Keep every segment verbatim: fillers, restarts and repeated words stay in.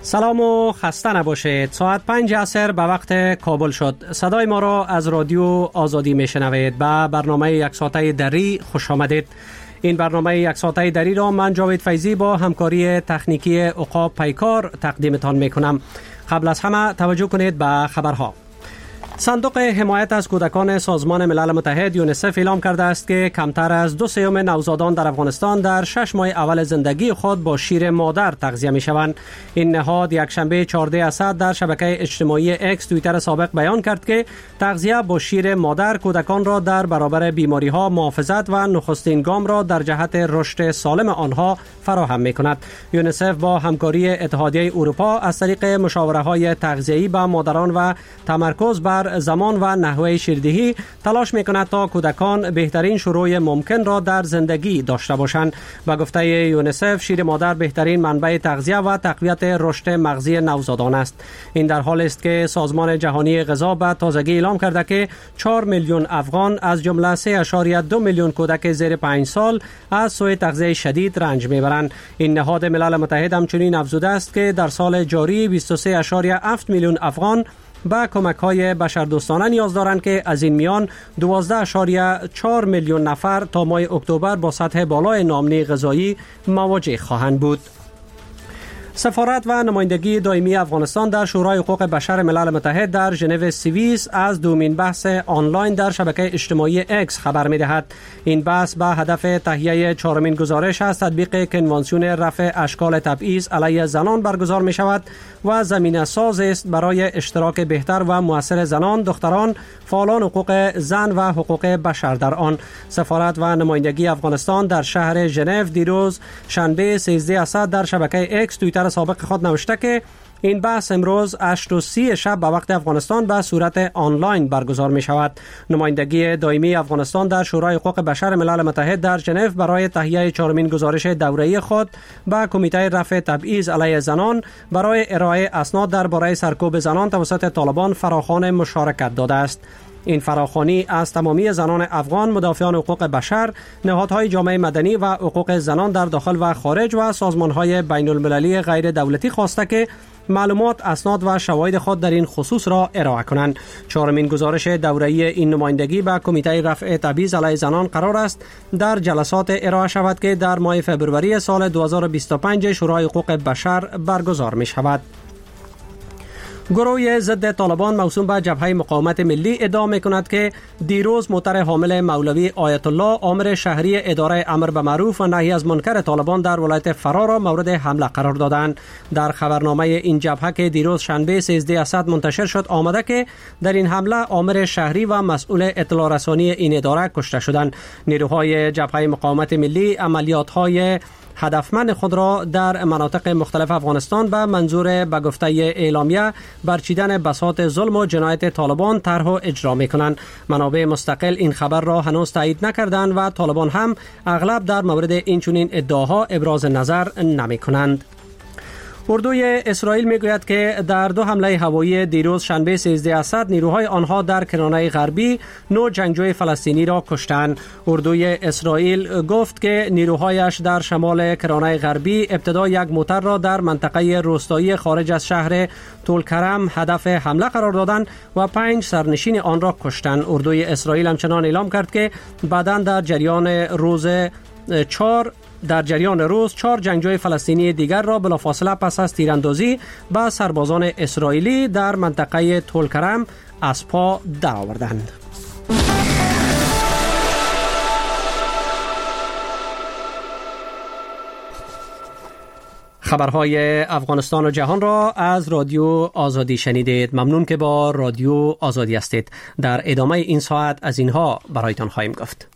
سلام و خسته نباشید. ساعت پنج عصر به وقت کابل شد. صدای ما را از رادیو آزادی میشنوید. به برنامه یک ساعته دری خوش آمدید. این برنامه یک ساعته دری را من جاوید فیضی با همکاری تکنیکی عقاب پیکار تقدیمتان میکنم. قبل از همه توجه کنید به خبرها. صندوق حمایت از کودکان سازمان ملل متحد یونیسف اعلام کرده است که کمتر از دو سوم نوزادان در افغانستان در شش ماه اول زندگی خود با شیر مادر تغذیه می شوند. این نهاد یک شنبه چهارده اسد در شبکه اجتماعی اکس توییتر سابق بیان کرد که تغذیه با شیر مادر کودکان را در برابر بیماری ها محافظت و نخستین گام را در جهت رشد سالم آنها فراهم می کند. یونیسف با همکاری اتحادیه اروپا از طریق مشاوره های تغذیه‌ای به مادران و تمرکز بر زمان و نحوه شیردهی تلاش میکند تا کودکان بهترین شروع ممکن را در زندگی داشته باشند. به گفته یونیسف شیر مادر بهترین منبع تغذیه و تقویت رشد مغزی نوزادان است. این در حالی است که سازمان جهانی غذا به تازگی اعلام کرده که چهار میلیون افغان از جمله سه ممیز دو میلیون کودک زیر پنج سال از سوء تغذیه شدید رنج میبرند. این نهاد ملل متحد همچنین افزوده است که در سال جاری بیست و سه ممیز هفت میلیون افغان به کمک‌های بشردوستانه نیاز دارند که از این میان دوازده ممیز چهار میلیون نفر تا ماه اکتبر با سطح بالای ناامنی غذایی مواجه خواهند بود. سفارت و نمایندگی دائمی افغانستان در شورای حقوق بشر ملل متحد در ژنو سوئیس از دومین بحث آنلاین در شبکه اجتماعی اکس خبر می‌دهد. این بحث به هدف تهیه چهارمین گزارش از تطبیق کنوانسیون رفع اشکال تبعیض علیه زنان برگزار می‌شود و زمینه ساز است برای اشتراک بهتر و مؤثر زنان، دختران، فعالان حقوق زن و حقوق بشر در آن. سفارت و نمایندگی افغانستان در شهر ژنو دیروز شنبه سیزده اسد در شبکه اکس توییتر سابق خود نوشته که این بحث امروز هشت و سی شب به وقت افغانستان به صورت آنلاین برگزار می شود. نمایندگی دائمی افغانستان در شورای حقوق بشر ملل متحد در ژنو برای تهیه چهارمین گزارش دوره‌ای خود به کمیته رفع تبعیض علیه زنان برای ارائه اسناد درباره سرکوب زنان توسط طالبان فراخوان مشارکت داده است. این فراخوانی از تمامی زنان افغان، مدافعان حقوق بشر، نهادهای جامعه مدنی و حقوق زنان در داخل و خارج و سازمانهای بین المللی غیر دولتی خواسته که معلومات، اسناد و شواهد خود در این خصوص را ارائه کنند. چهارمین گزارش دوره‌ای این نمایندگی به کمیته رفع تبعیض علیه زنان قرار است در جلسات ارائه شود که در ماه فوریه سال دو هزار و بیست و پنج شورای حقوق بشر برگزار می شود. گروه ضد طالبان موسوم به جبهه مقاومت ملی ادعا می‌کند که دیروز موتر حامل مولوی آیت الله آمر شهری اداره امر به معروف و نهی از منکر طالبان در ولایت فرار را مورد حمله قرار دادند. در خبرنامه این جبهه که دیروز شنبه سیزده اسد منتشر شد آمده که در این حمله آمر شهری و مسئول اطلاع رسانی این اداره کشته شدند. نیروهای جبهه مقاومت ملی عملیات‌های هدفمند خود را در مناطق مختلف افغانستان به منظور به گفته اعلامیه برچیدن بساط ظلم و جنایت طالبان طرح و اجرا می‌کنند. منابع مستقل این خبر را هنوز تایید نکردند و طالبان هم اغلب در مورد این چنین ادعاها ابراز نظر نمی‌کنند. اردوی اسرائیل میگوید که در دو حمله هوایی دیروز شنبه سیزده اسد نیروهای آنها در کرانه غربی نو جنگجوی فلسطینی را کشتند. اردوی اسرائیل گفت که نیروهایش در شمال کرانه غربی ابتدا یک موتر را در منطقه روستایی خارج از شهر طولکرم هدف حمله قرار دادند و پنج سرنشین آن را کشتند. اردوی اسرائیل همچنان اعلام کرد که بعداً در جریان روز چهار در جریان روز چهار جنگجوی فلسطینی دیگر را بلافاصله پس از تیراندازی به سربازان اسرائیلی در منطقه طولکرم از پا درآوردند. خبرهای افغانستان و جهان را از رادیو آزادی شنیدید. ممنون که با رادیو آزادی هستید. در ادامه این ساعت از اینها برایتان خواهیم گفت.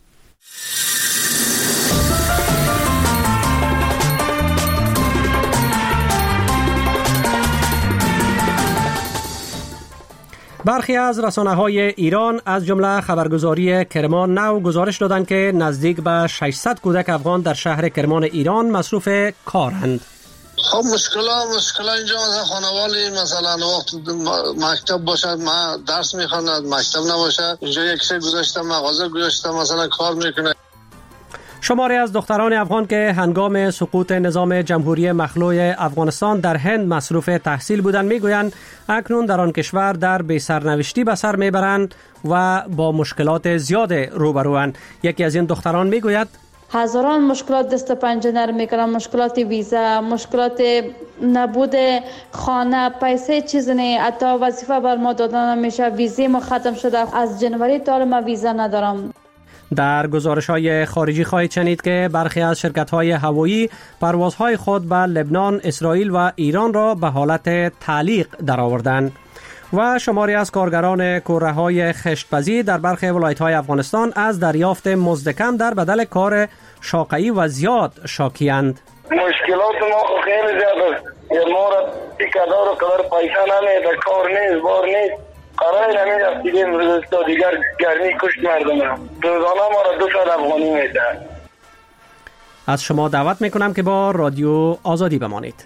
برخی از رسانه‌های ایران از جمله خبرگزاری کرمان نو گزارش دادند که نزدیک به ششصد کودک افغان در شهر کرمان ایران مصروف کارند. خب مشکلا مشکلا اینجا مثلا خانوالی مثلا وقت مکتب باشد ما درس میخواند مکتب نباشد اینجا یک سه گذاشتم مغازه گذاشتم مثلا کار میکنه. شماری از دختران افغان که هنگام سقوط نظام جمهوری مخلوع افغانستان در هند مصروف تحصیل بودند میگویند اکنون در آن کشور در بی سرنوشتی به سر میبرند و با مشکلات زیاد روبروند. یکی از این دختران میگوید هزاران مشکلات دست پنجه نرم میکنم، مشکلات ویزا، مشکلات نبود خانه، پیسه چیز نه، حتی وظیفه بر ما دادن نمیشه، ویزه ما ختم شده، از جنوری تا حالا ما ویزا ندارم. در گزارش‌های خارجی خواهید شنید که برخی از شرکت‌های هوایی پروازهای خود به لبنان، اسرائیل و ایران را به حالت تعلیق درآوردند. و شماری از کارگران کوره‌های خشت‌پزی در برخی ولایت‌های افغانستان از دریافت مزد کم در بدل کار شاقه‌ای و زیاد شاکی‌اند. مشکلات ما خیلی زیاد است. ما را تیکدار و کار پیسه نمیده، کار نیست، بار نیست. قرار نمیده دیگه روز تا دیگر گرمی کشت مردم را. روزانه ما را دو سال افغانی میده. از شما دعوت میکنم که با رادیو آزادی بمانید.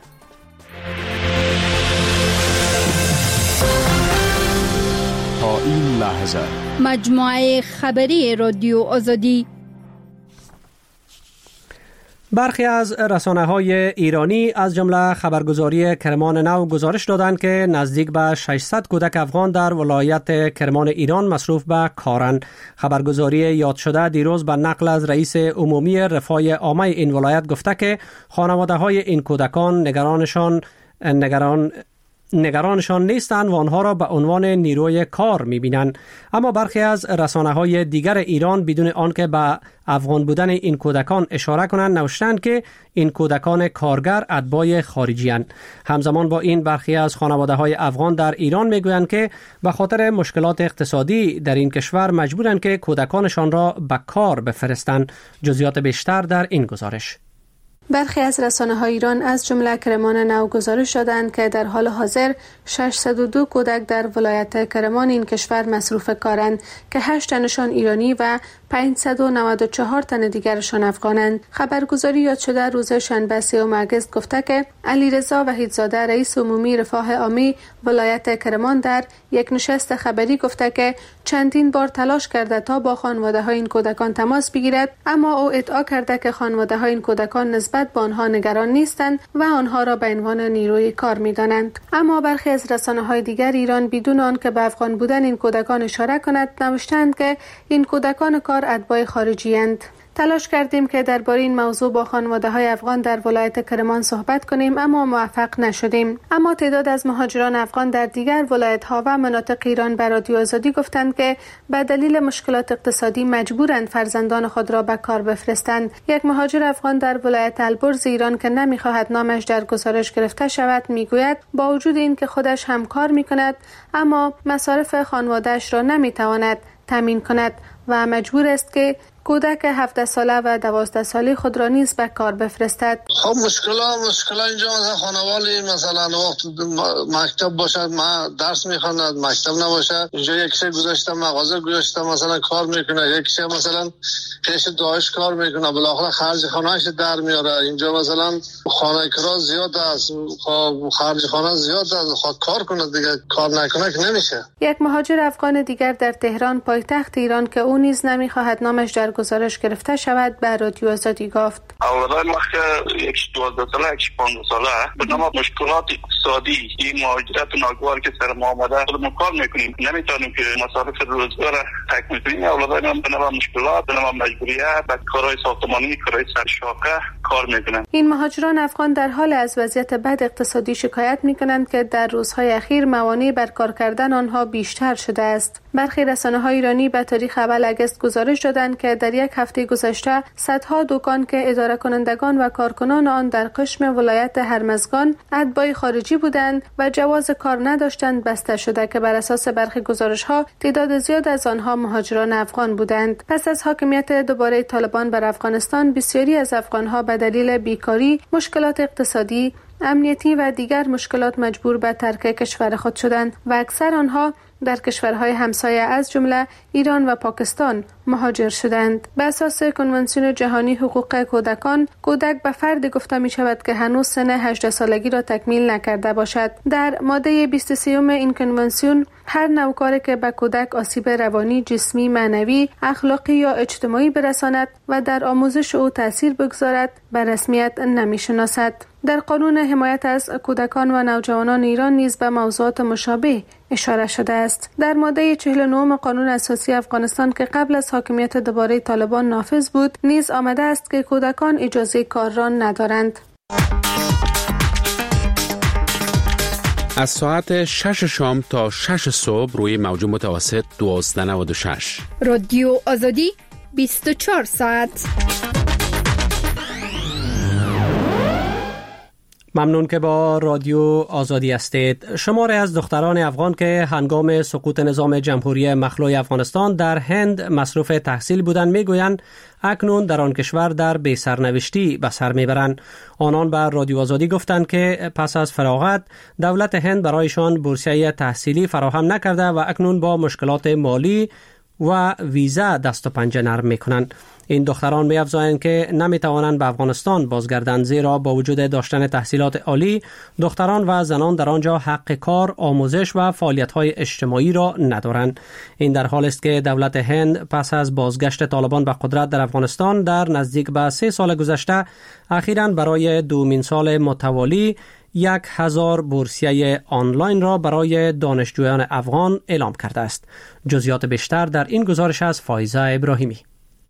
تا این لحظه مجموعه خبری رادیو آزادی. برخی از رسانه‌های ایرانی از جمله خبرگزاری کرمان نو گزارش دادند که نزدیک به ششصد کودک افغان در ولایت کرمان ایران مصروف به کارند. خبرگزاری یاد شده دیروز به نقل از رئیس عمومی رفاه عامه این ولایت گفته که خانواده‌های این کودکان نگرانشان نگران نگرانشان نیستند و آنها را به عنوان نیروی کار می‌بینند. اما برخی از رسانه‌های دیگر ایران بدون آنکه به افغان بودن این کودکان اشاره کنند نوشتند که این کودکان کارگر اتباع خارجی‌اند. همزمان با این برخی از خانواده‌های افغان در ایران می‌گویند که به خاطر مشکلات اقتصادی در این کشور مجبورند که کودکانشان را به کار بفرستند. جزئیات بیشتر در این گزارش. برخی از رسانه‌های ایران از جمله کرمان نو گزارش دادند که در حال حاضر ششصد و دو کودک در ولایت کرمان این کشور مصروف کارند که هشت تنشان ایرانی و پانصد و نود و چهار تن دیگرشان افغانند. خبرگزاری یاد شده روز شنبه سوم اگست گفته که علیرضا وحیدزاده رئیس عمومی رفاه عامه ولایت کرمان در یک نشست خبری گفته که چندین بار تلاش کرده تا با خانواده‌های این کودکان تماس بگیرد، اما او ادعا کرده که خانواده‌های این کودکان نسبت به آنها نگران نیستند و آنها را به عنوان نیروی کار می‌دانند. اما برخی از رسانه‌های دیگر ایران بدون آنکه به افغان بودن این کودکان اشاره کند نوشتند که این کودکان کار اتباع خارجی‌اند. تلاش کردیم که درباره این موضوع با خانواده‌های افغان در ولایت کرمان صحبت کنیم اما موفق نشدیم. اما تعداد از مهاجران افغان در دیگر ولایت‌ها و مناطق ایران به رادیو آزادی گفتند که به دلیل مشکلات اقتصادی مجبورند فرزندان خود را به کار بفرستند. یک مهاجر افغان در ولایت البرز ایران که نمی‌خواهد نامش در گزارش گرفته شود میگوید با وجود این که خودش هم کار می‌کند اما مصارف خانواده‌اش را نمی‌تواند تامین کند و مجبور است که کودک هفده ساله و دوازده ساله خود را نیز به کار بفرستد. خب مشکلات مشکل اینجا مثلا خانوالی مثلا وقت مکتب باشد ما درس میخواند مکتب نباشه اینجا یکیشه گذاشته مغازه گذاشته مثلا کار میکنه یکیشه مثلا پیش داعش کار میکنه بالاخره خرج خانه‌اش در میاره اینجا مثلا خانه کرا زیاد است خرج خانه زیاد است خود کار کنه دیگه کار نکنه که نمیشه. یک مهاجر افغان دیگر در تهران پایتخت ایران که او نیز نمیخواهد نامش در گزارش گرفته شود به رادیو آزادی گفت اولای ما که یک دوازده ساله یک پانزده ساله به نام مشکلات اقتصادی این مهاجرت ناگوار که سر ما آمده خودمون کار میکنیم نمیتونیم که مصارف روزگار تکمیل کنیم. اولای ما به نام مشکلات به نام مجبوریت و کارهای ساختمانی کارهای سرشاقه کار میکنن. این مهاجران افغان در حال از وضعیت بد اقتصادی شکایت میکنند که در روزهای اخیر موانع بر کار کردن آنها بیشتر شده است. برخی رسانه‌های ایرانی به تاریخ اول اگست گزارش دادند که در یک هفته گذشته صدها دکان که اداره کنندگان و کارکنان آن در قشم ولایت هرمزگان اتباع خارجی بودند و جواز کار نداشتند بسته شده که بر اساس برخی گزارش‌ها تعداد زیاد از آنها مهاجران افغان بودند. پس از حاکمیت دوباره طالبان بر افغانستان بسیاری از افغان‌ها به دلیل بیکاری، مشکلات اقتصادی، امنیتی و دیگر مشکلات مجبور به ترک کشور خود شدند و اکثر آنها در کشورهای همسایه از جمله ایران و پاکستان مهاجر شدند. به اساس کنوانسیون جهانی حقوق کودکان، کودک به فردی گفته می شود که هنوز سن هجده سالگی را تکمیل نکرده باشد. در ماده بیست و سه این کنوانسیون هر نوع کاری که به کودک آسیب روانی، جسمی، معنوی، اخلاقی یا اجتماعی برساند و در آموزش او تاثیر بگذارد به رسمیت نمی‌شناسد. در قانون حمایت از کودکان و نوجوانان ایران نیز به موضوعات مشابه اشاره شده است. در ماده چهل و نه قانون اساسی افغانستان که قبل از حاکمیت دوباره طالبان نافذ بود، نیز آمده است که کودکان اجازه کار را ندارند. از ساعت شش شام تا شش صبح روی موج متوسط دوازده نود و شش. رادیو آزادی بیست و چهار ساعت. ممنون که با رادیو آزادی هستید. شماری از دختران افغان که هنگام سقوط نظام جمهوری مخلوع افغانستان در هند مصروف تحصیل بودند میگویند اکنون در آن کشور در بی سرنوشتی به سر میبرند. آنان به رادیو آزادی گفتند که پس از فراغت دولت هند برایشان بورسیه تحصیلی فراهم نکرده و اکنون با مشکلات مالی و ویزا دست و پنجه نرم میکنند. این دختران می افزایند که نمی توانند به افغانستان بازگردند، زیرا با وجود داشتن تحصیلات عالی دختران و زنان در آنجا حق کار، آموزش و فعالیت‌های اجتماعی را ندارند. این در حالی است که دولت هند پس از بازگشت طالبان به قدرت در افغانستان در نزدیک به سه سال گذشته اخیراً برای دومین سال متوالی یک هزار بورسیه آنلاین را برای دانشجویان افغان اعلام کرده است. جزئیات بیشتر در این گزارش از فایزه ابراهیمی.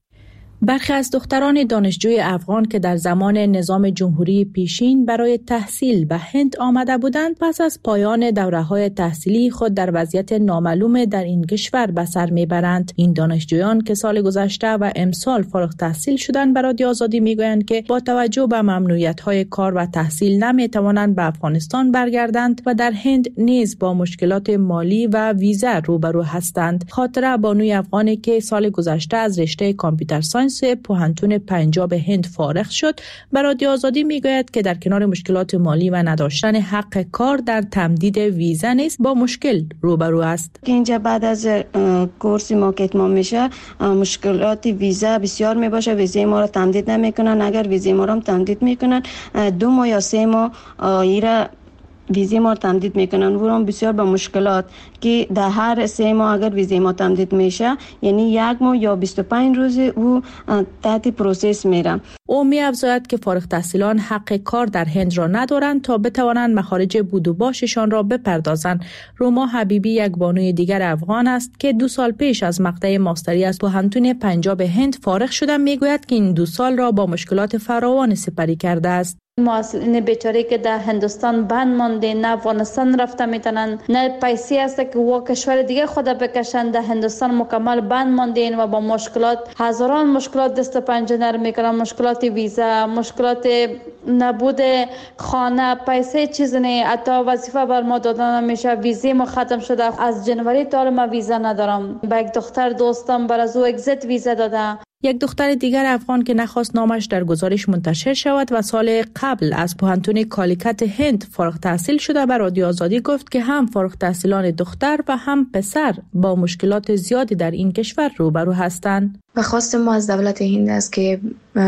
برخی از دختران دانشجوی افغان که در زمان نظام جمهوری پیشین برای تحصیل به هند آمده بودند، پس از پایان دوره‌های تحصیلی خود در وضعیت نامعلوم در این کشور به سر میبرند. این دانشجویان که سال گذشته و امسال فارغ التحصیل شدند به رادیو آزادی میگویند که با توجه به ممنوعیت‌های کار و تحصیل نمیتوانند به افغانستان برگردند و در هند نیز با مشکلات مالی و ویزا روبرو هستند. خاطره بانوی افغانی که سال گذشته از رشته کامپیوتر ساینس پوهنتون پنجاب هند فارغ شد به رادیو آزادی میگوید که در کنار مشکلات مالی و نداشتن حق کار در تمدید ویزا نیز با مشکل روبرو است. اینجا بعد از کورس ما که اتمام میشه مشکلات ویزا بسیار میباشه، ویزای ما را تمدید نمیکنن. اگر ویزای ما را تمدید میکنن دو ماه یا سه ماه ایرا ویزای ما تمدید میکنن و هم بسیار با مشکلات که در هر سه ماه اگر ویزای ما تمدید میشه یعنی یک ماه یا بیست و پنج روز او تحت پروسس میره. او می افزاید که فارغ التحصیلان حق کار در هند را ندارند تا بتوانند مخارج بود و باششان را بپردازند. روما حبیبی یک بانوی دیگر افغان است که دو سال پیش از مقطع ماستری از پوهنتون پنجاب هند فارغ شده. میگوید که این دو سال را با مشکلات فراوان سپری کرده است. محصلین بیچاره که در هندوستان بند مانده، نه افغانستان رفته میتونن، نه پیسی هست که و کشور دیگه خود بکشن، در هندوستان مکمل بند مانده و با مشکلات هزاران مشکلات دست پنجه نرم میکنن. مشکلات ویزا، مشکلات نبود خانه، پیسه چیز نه، حتی وظیفه بر ما دادن نمیشه. ویزا ما ختم شده، از جنوری تا حالا ما ویزا ندارم. با یک دختر دوستم بر از او اگزیت ویزا داده. یک دختر دیگر افغان که نخواست نامش در گزارش منتشر شود و سال قبل از پوهنتون کالیکت هند فارغ تحصیل شده به رادیو آزادی گفت که هم فارغ تحصیلان دختر و هم پسر با مشکلات زیادی در این کشور روبرو هستند. و خواست ما از دولت هند است که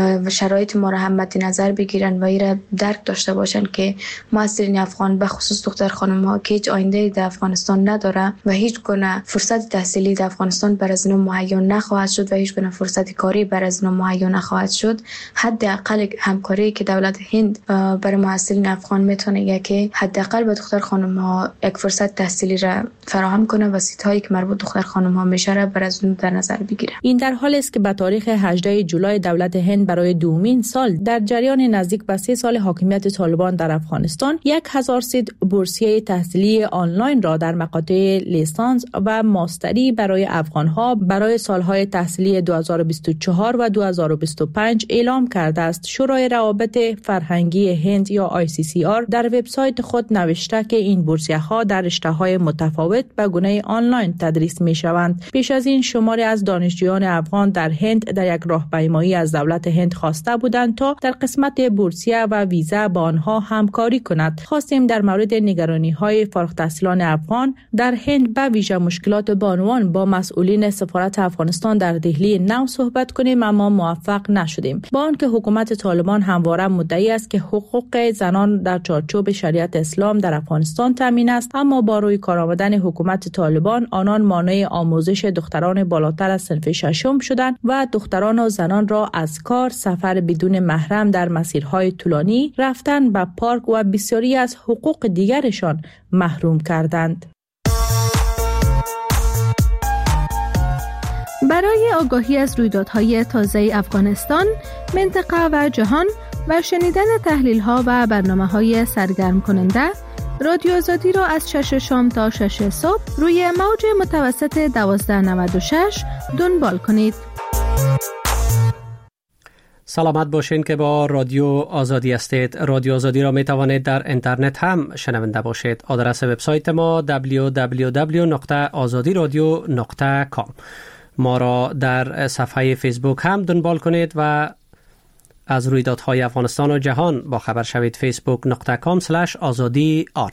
شرایط ما را هم مد نظر بگیرن و ایره درک داشته باشن که محصلین افغان به خصوص دختر خانم ها که هیچ آینده در افغانستان نداره و هیچ گونه فرصت تحصیلی در افغانستان برای از اینا مهیا نخواهد شد و هیچ گونه فرصت کاری برای از اینا مهیا نخواهد شد. حداقل همکاری که دولت هند برای محصلین افغان میتونه که حداقل به دختر خانم ها یک فرصت تحصیلی را فراهم کنه و سیت هایی که مربوط دختر خانم ها میشه را برای از اون در نظر بگیره. این در حالی است که به تاریخ هجدهم جولای دولت هند برای دومین سال در جریان نزدیک به سه سال حاکمیت طالبان در افغانستان یک هزار سیت بورسیه تحصیلی آنلاین را در مقاطع لیسانس و ماستری برای افغانها برای سالهای تحصیلی دو هزار و بیست و چهار و دو هزار و بیست و پنج اعلام کرده است. شورای روابط فرهنگی هند یا آی سی سی آر در وبسایت خود نوشته که این بورسیه‌ها در رشته‌های متفاوت به گونه آنلاین تدریس می‌شوند. پیش از این شماری از دانشجویان افغان افغانستان در هند در یک راهپیمایی از دولت هند خواسته بودند تا در قسمت بورسیه و ویزا با آنها همکاری کند. خواستیم در مورد نگرانی‌های فارغ التحصیلان افغان در هند به ویژه مشکلات بانوان با مسئولین سفارت افغانستان در دهلی نو صحبت کنیم، اما موفق نشدیم. با آنکه حکومت طالبان همواره مدعی است که حقوق زنان در چارچوب شریعت اسلام در افغانستان تامین است، اما با روی کار آمدن حکومت طالبان آنان مانع آموزش دختران بالاتر از صنف ششم شدند و دختران و زنان را از کار، سفر بدون محرم در مسیرهای طولانی، رفتن به پارک و بسیاری از حقوق دیگرشان محروم کردند. برای آگاهی از رویدادهای تازه افغانستان، منطقه و جهان و شنیدن تحلیل‌ها و برنامه‌های سرگرم کننده، رادیو آزادی را از شش شام تا شش صبح روی موج متوسط دوازده نود و شش دنبال کنید. سلامت باشین که با رادیو آزادی هستید. رادیو آزادی را می توانید در اینترنت هم شنونده باشید. آدرس وبسایت ما دبلیو دبلیو دبلیو دات آزادی رادیو دات کام. ما را در صفحه فیسبوک هم دنبال کنید و از رویدادهای افغانستان و جهان با خبر شوید. فیسبوک دات کام اسلش آزادی آر.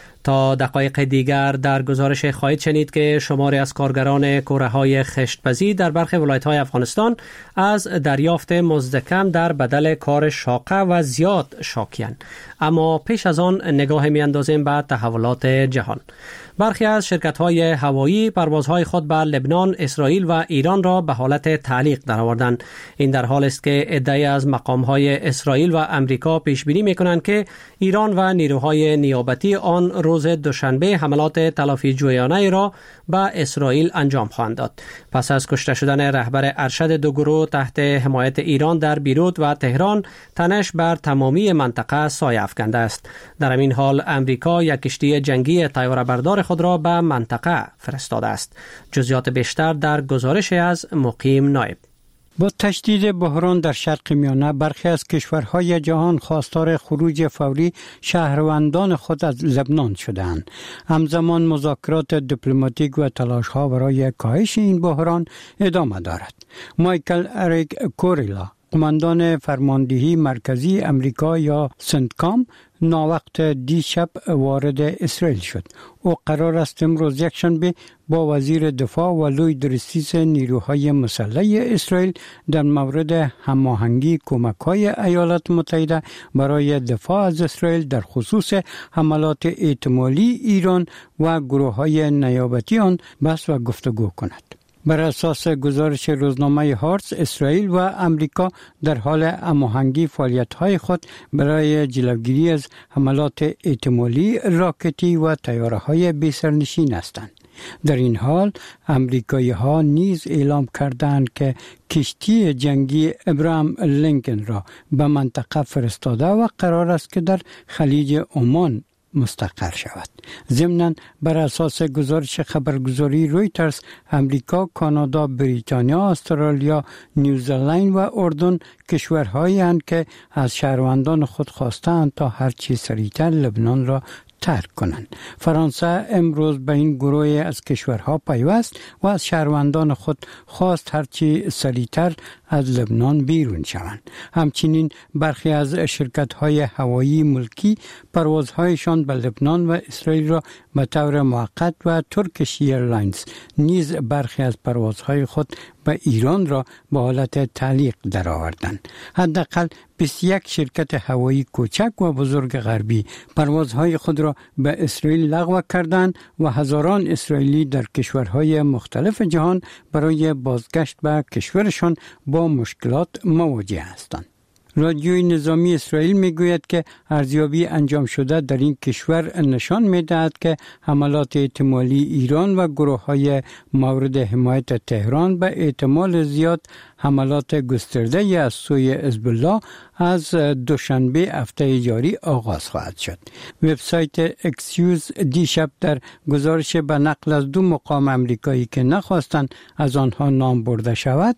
تا دقایق دیگر در گزارش خواهید شنید که شماری از کارگران کوره‌های خشت‌پزی در برخی ولایت‌های افغانستان از دریافت مزد کم در بدل کار شاقه و زیاد شاکی‌اند. اما پیش از آن نگاه می‌اندازیم به تحولات جهان. برخی از شرکت‌های هوایی پروازهای خود به لبنان، اسرائیل و ایران را به حالت تعلیق درآوردند. این در حالی است که عده‌ای از مقام‌های اسرائیل و امریکا پیش بینی می‌کنند که ایران و نیروهای نیابتی آن روز دوشنبه حملات تلافی جویانه را به اسرائیل انجام خواهند داد. پس از کشته شدن رهبر ارشد دو گروه تحت حمایت ایران در بیروت و تهران، تنش بر تمامی منطقه سایه افکنده است. در این حال امریکا یک کشتی جنگی طیاره‌بردار خود را به منطقه فرستاده است. جزئیات بیشتر در گزارش از مقیم نایب. با تشدید بحران در شرق میانه، برخی از کشورهای جهان خواستار خروج فوری شهروندان خود از لبنان شدند. همزمان مذاکرات دیپلماتیک و تلاش‌ها برای کاهش این بحران ادامه دارد. مایکل اریک کوریلا، قماندان فرماندهی مرکزی امریکا یا سنتکام، ناوقت دیشب وارد اسرائیل شد. او قرار است امروز یکشنبه با وزیر دفاع و لوی درستیس نیروهای مسلح اسرائیل در مورد هماهنگی کمک‌های ایالات متحده برای دفاع از اسرائیل در خصوص حملات احتمالی ایران و گروه‌های نیابتی آن بحث و گفتگو کند. بر اساس گزارش روزنامه هارتز، اسرائیل و امریکا در حال هماهنگی فعالیت‌های خود برای جلوگیری از حملات احتمالی راکتی و طیاره‌های بی‌سرنشین هستند. در این حال امریکایی‌ها نیز اعلام کردند که کشتی جنگی ابراهام لینکن را به منطقه فرستاده و قرار است که در خلیج عمان مستقر شود. ضمناً بر اساس گزارش خبرگزاری رویترز، امریکا، کانادا، بریتانیا، استرالیا، نیوزلند و اردن کشورهایی هستند که از شهروندان خود خواستند تا هرچی سریعتر لبنان را ترک کنند. فرانسه امروز به این گروه از کشورها پیوست و از شهروندان خود خواست هرچی سریعتر از لبنان بیرون شوند. همچنین برخی از شرکت‌های هوایی ملکی پروازهایشان به لبنان و اسرائیل را به طور موقت و ترکیش ایرلاینز نیز برخی از پروازهای خود به ایران را به حالت تعلیق درآوردند. حداقل بیست و یک شرکت هوایی کوچک و بزرگ غربی پروازهای خود را به اسرائیل لغو کردند و هزاران اسرائیلی در کشورهای مختلف جهان برای بازگشت به کشورشان با مشکلات مواجه هستند. رادیوی نظامی اسرائیل میگوید که ارزیابی انجام شده در این کشور نشان میدهد که حملات احتمالی ایران و گروه‌های مورد حمایت تهران به احتمال زیاد حملات گسترده از سوی حزب الله از دوشنبه هفته جاری آغاز خواهد شد. وبسایت اکسیوز دیشب در گزارش به نقل از دو مقام امریکایی که نخواستند از آنها نام برده شود،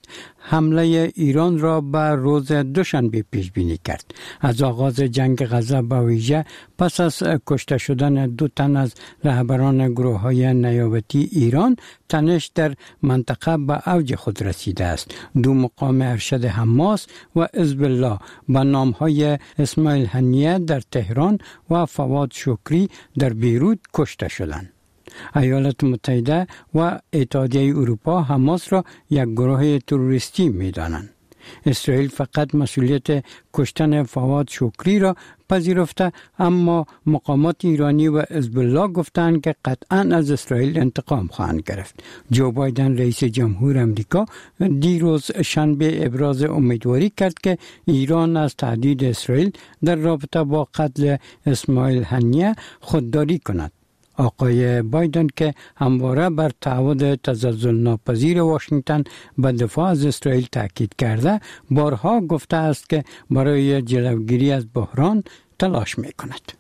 حمله ایران را به روز دوشنبه پیش بینی کرد. از آغاز جنگ غزه به ویژه پس از کشته شدن دو تن از رهبران گروه‌های نیابتی ایران، تنش در منطقه به اوج خود رسیده است. دو مقام ارشد حماس و حزب الله به نامهای اسماعیل هنیه در تهران و فواد شکری در بیروت کشته شدند. ایالات متحده و اتحادیه اروپا حماس را یک گروه تروریستی می دانند. اسرائیل فقط مسئولیت کشتن فواد شکری را پذیرفته، اما مقامات ایرانی و حزب الله گفتند که قطعاً از اسرائیل انتقام خواهند گرفت. جو بایدن رئیس جمهور امریکا دیروز شنبه ابراز امیدواری کرد که ایران از تهدید اسرائیل در رابطه با قتل اسماعیل هنیه خودداری کند. آقای بایدن که همواره بر تعهد تزلزل ناپذیر واشنگتن به دفاع از اسرائیل تاکید کرده، بارها گفته است که برای جلوگیری از بحران تلاش می کند.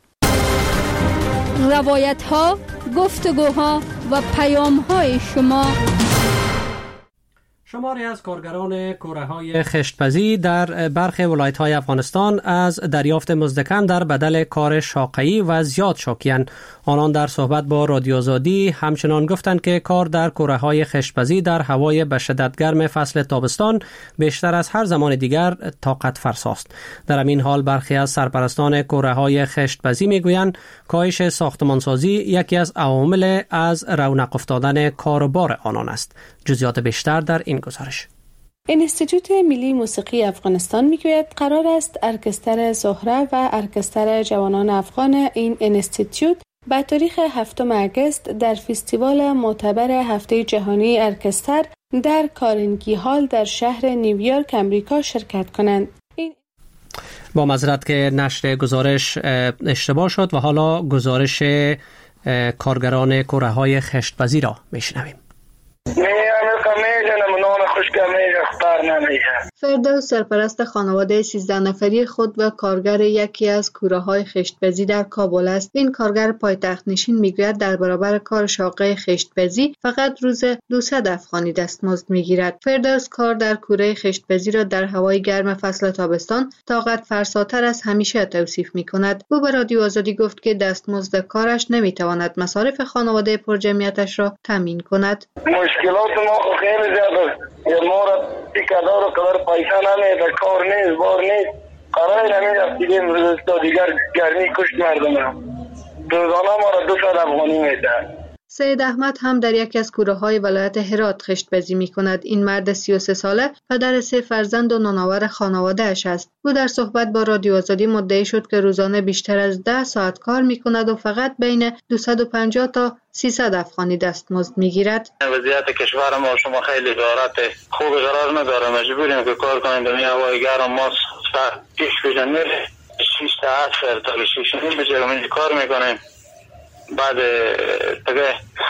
روایت ها، گفتگوها و پیام های شما. شماری از کارگران کوره‌های خشتپزی در برخی ولایت‌های افغانستان از دریافت مزد در بدل کار شاقه‌ای و زیاد شاکی‌اند. آنان در صحبت با رادیو آزادی همچنان گفتند که کار در کوره‌های خشتپزی در هوای به شدت گرم فصل تابستان بیشتر از هر زمان دیگر طاقت فرساست. در همین حال برخی از سرپرستان کوره‌های خشتپزی می‌گویند کاهش ساختمانسازی یکی از عوامل از رونق افتادن کاروبار آنان است. جزئیات بیشتر در این گزارش. انستیتوت ملی موسیقی افغانستان میگوید قرار است ارکستر زهره و ارکستر جوانان افغان این انستیتوت به تاریخ هفتم آگوست در فستیوال معتبر هفته جهانی ارکستر در کارنگی هال در شهر نیویورک امریکا شرکت کنند. این با معذرت که نشر گزارش اشتباه شد و حالا گزارش کارگران کوره‌های خشتپزی را میشنویم. فردوس سرپرست خانواده سیزده نفری خود و کارگر یکی از کوره‌های خشتپزی در کابل است. این کارگر پایتخت نشین میگوید در برابر کار شاقه خشتپزی فقط روز دویست افغانی دستمزد میگیرد. فردوس کار در کوره خشتپزی را در هوای گرم فصل تابستان طاقت فرساتر از همیشه توصیف میکند. او به رادیو آزادی گفت که دستمزد کارش نمیتواند مصارف خانواده پرجمعیتش را تامین کند. مشکلات ما خیلی زیاده. ما را پیکادار و کار پیسه نمیده، کار نیست، بار نیست. قرار نمیده دیگه روز دیگر گرمی کشت مردم را. روزانه ما را دو صد افغانی میده. سید احمد هم در یکی از کوره‌های ولایت هرات خشتپزی می‌کند. این مرد سی و سه ساله پدر سه فرزند و نانآور خانواده‌اش است. او در صحبت با رادیو آزادی مدعی شد که روزانه بیشتر از ده ساعت کار می‌کند و فقط بین دویست و پنجاه تا سیصد افغانی دستمزد می‌گیرد. وضعیت کشور ما شما خیلی دارد خوب قرار نداره، مجبوریم که کار کنیم در هوای گرم. ما پیش پیش میره شش تا هفت تا شش نیم بجرم کار می‌کنیم. بعد دیگه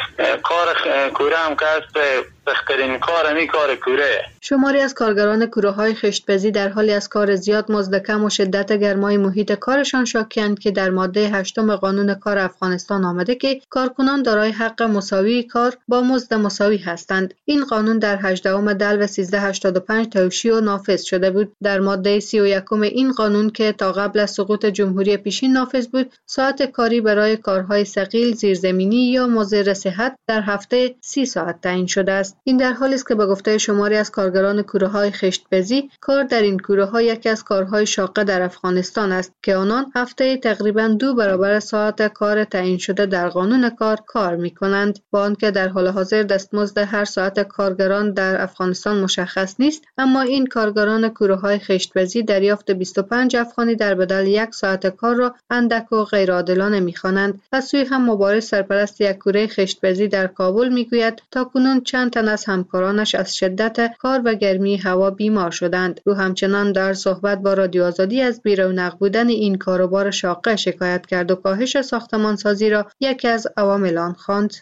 کار کوره هم که است بهترین کار همی کار کوره. شماری از کارگران کوره‌های خشتپزی در حالی از کار زیاد، مزد کم و شدت گرمای محیط کارشان شاکی‌اند که در ماده هشتم قانون کار افغانستان آمده که کارکنان دارای حق مساوی کار با مزد مساوی هستند. این قانون در هجدهم دلو سیزده هشتاد و پنج توشیح و نافذ شده بود. در ماده سی و یکم این قانون که تا قبل از سقوط جمهوری پیشین نافذ بود، ساعت کاری برای کارهای ثقیل زیرزمینی یا مضر صحت در هفته سی ساعت تعیین شده است. این در حالی است که به گفته شماری از کارگران کوره‌های خشتپزی، کار در این کوره‌ها یکی از کارهای شاقه در افغانستان است که آنان هفته تقریباً دو برابر ساعت کار تعیین شده در قانون کار کار می‌کنند. با آنکه در حال حاضر دستمزد هر ساعت کارگران در افغانستان مشخص نیست، اما این کارگران کوره‌های خشتپزی دریافت بیست و پنج افغانی در بدل یک ساعت کار را اندک و غیرعادلانه می‌خوانند. از سوی هم مبارز سرپرست یک کوره خشتپزی در کابل می‌گوید تاکنون چند تن از همکارانش از شدت کار و گرمی هوا بیمار شدند. او همچنان در صحبت با رادیو آزادی از بی‌رونق بودن این کاروبار شاقه شکایت کرد و کاهش ساختمانسازی را یکی از عوامل آن خواند.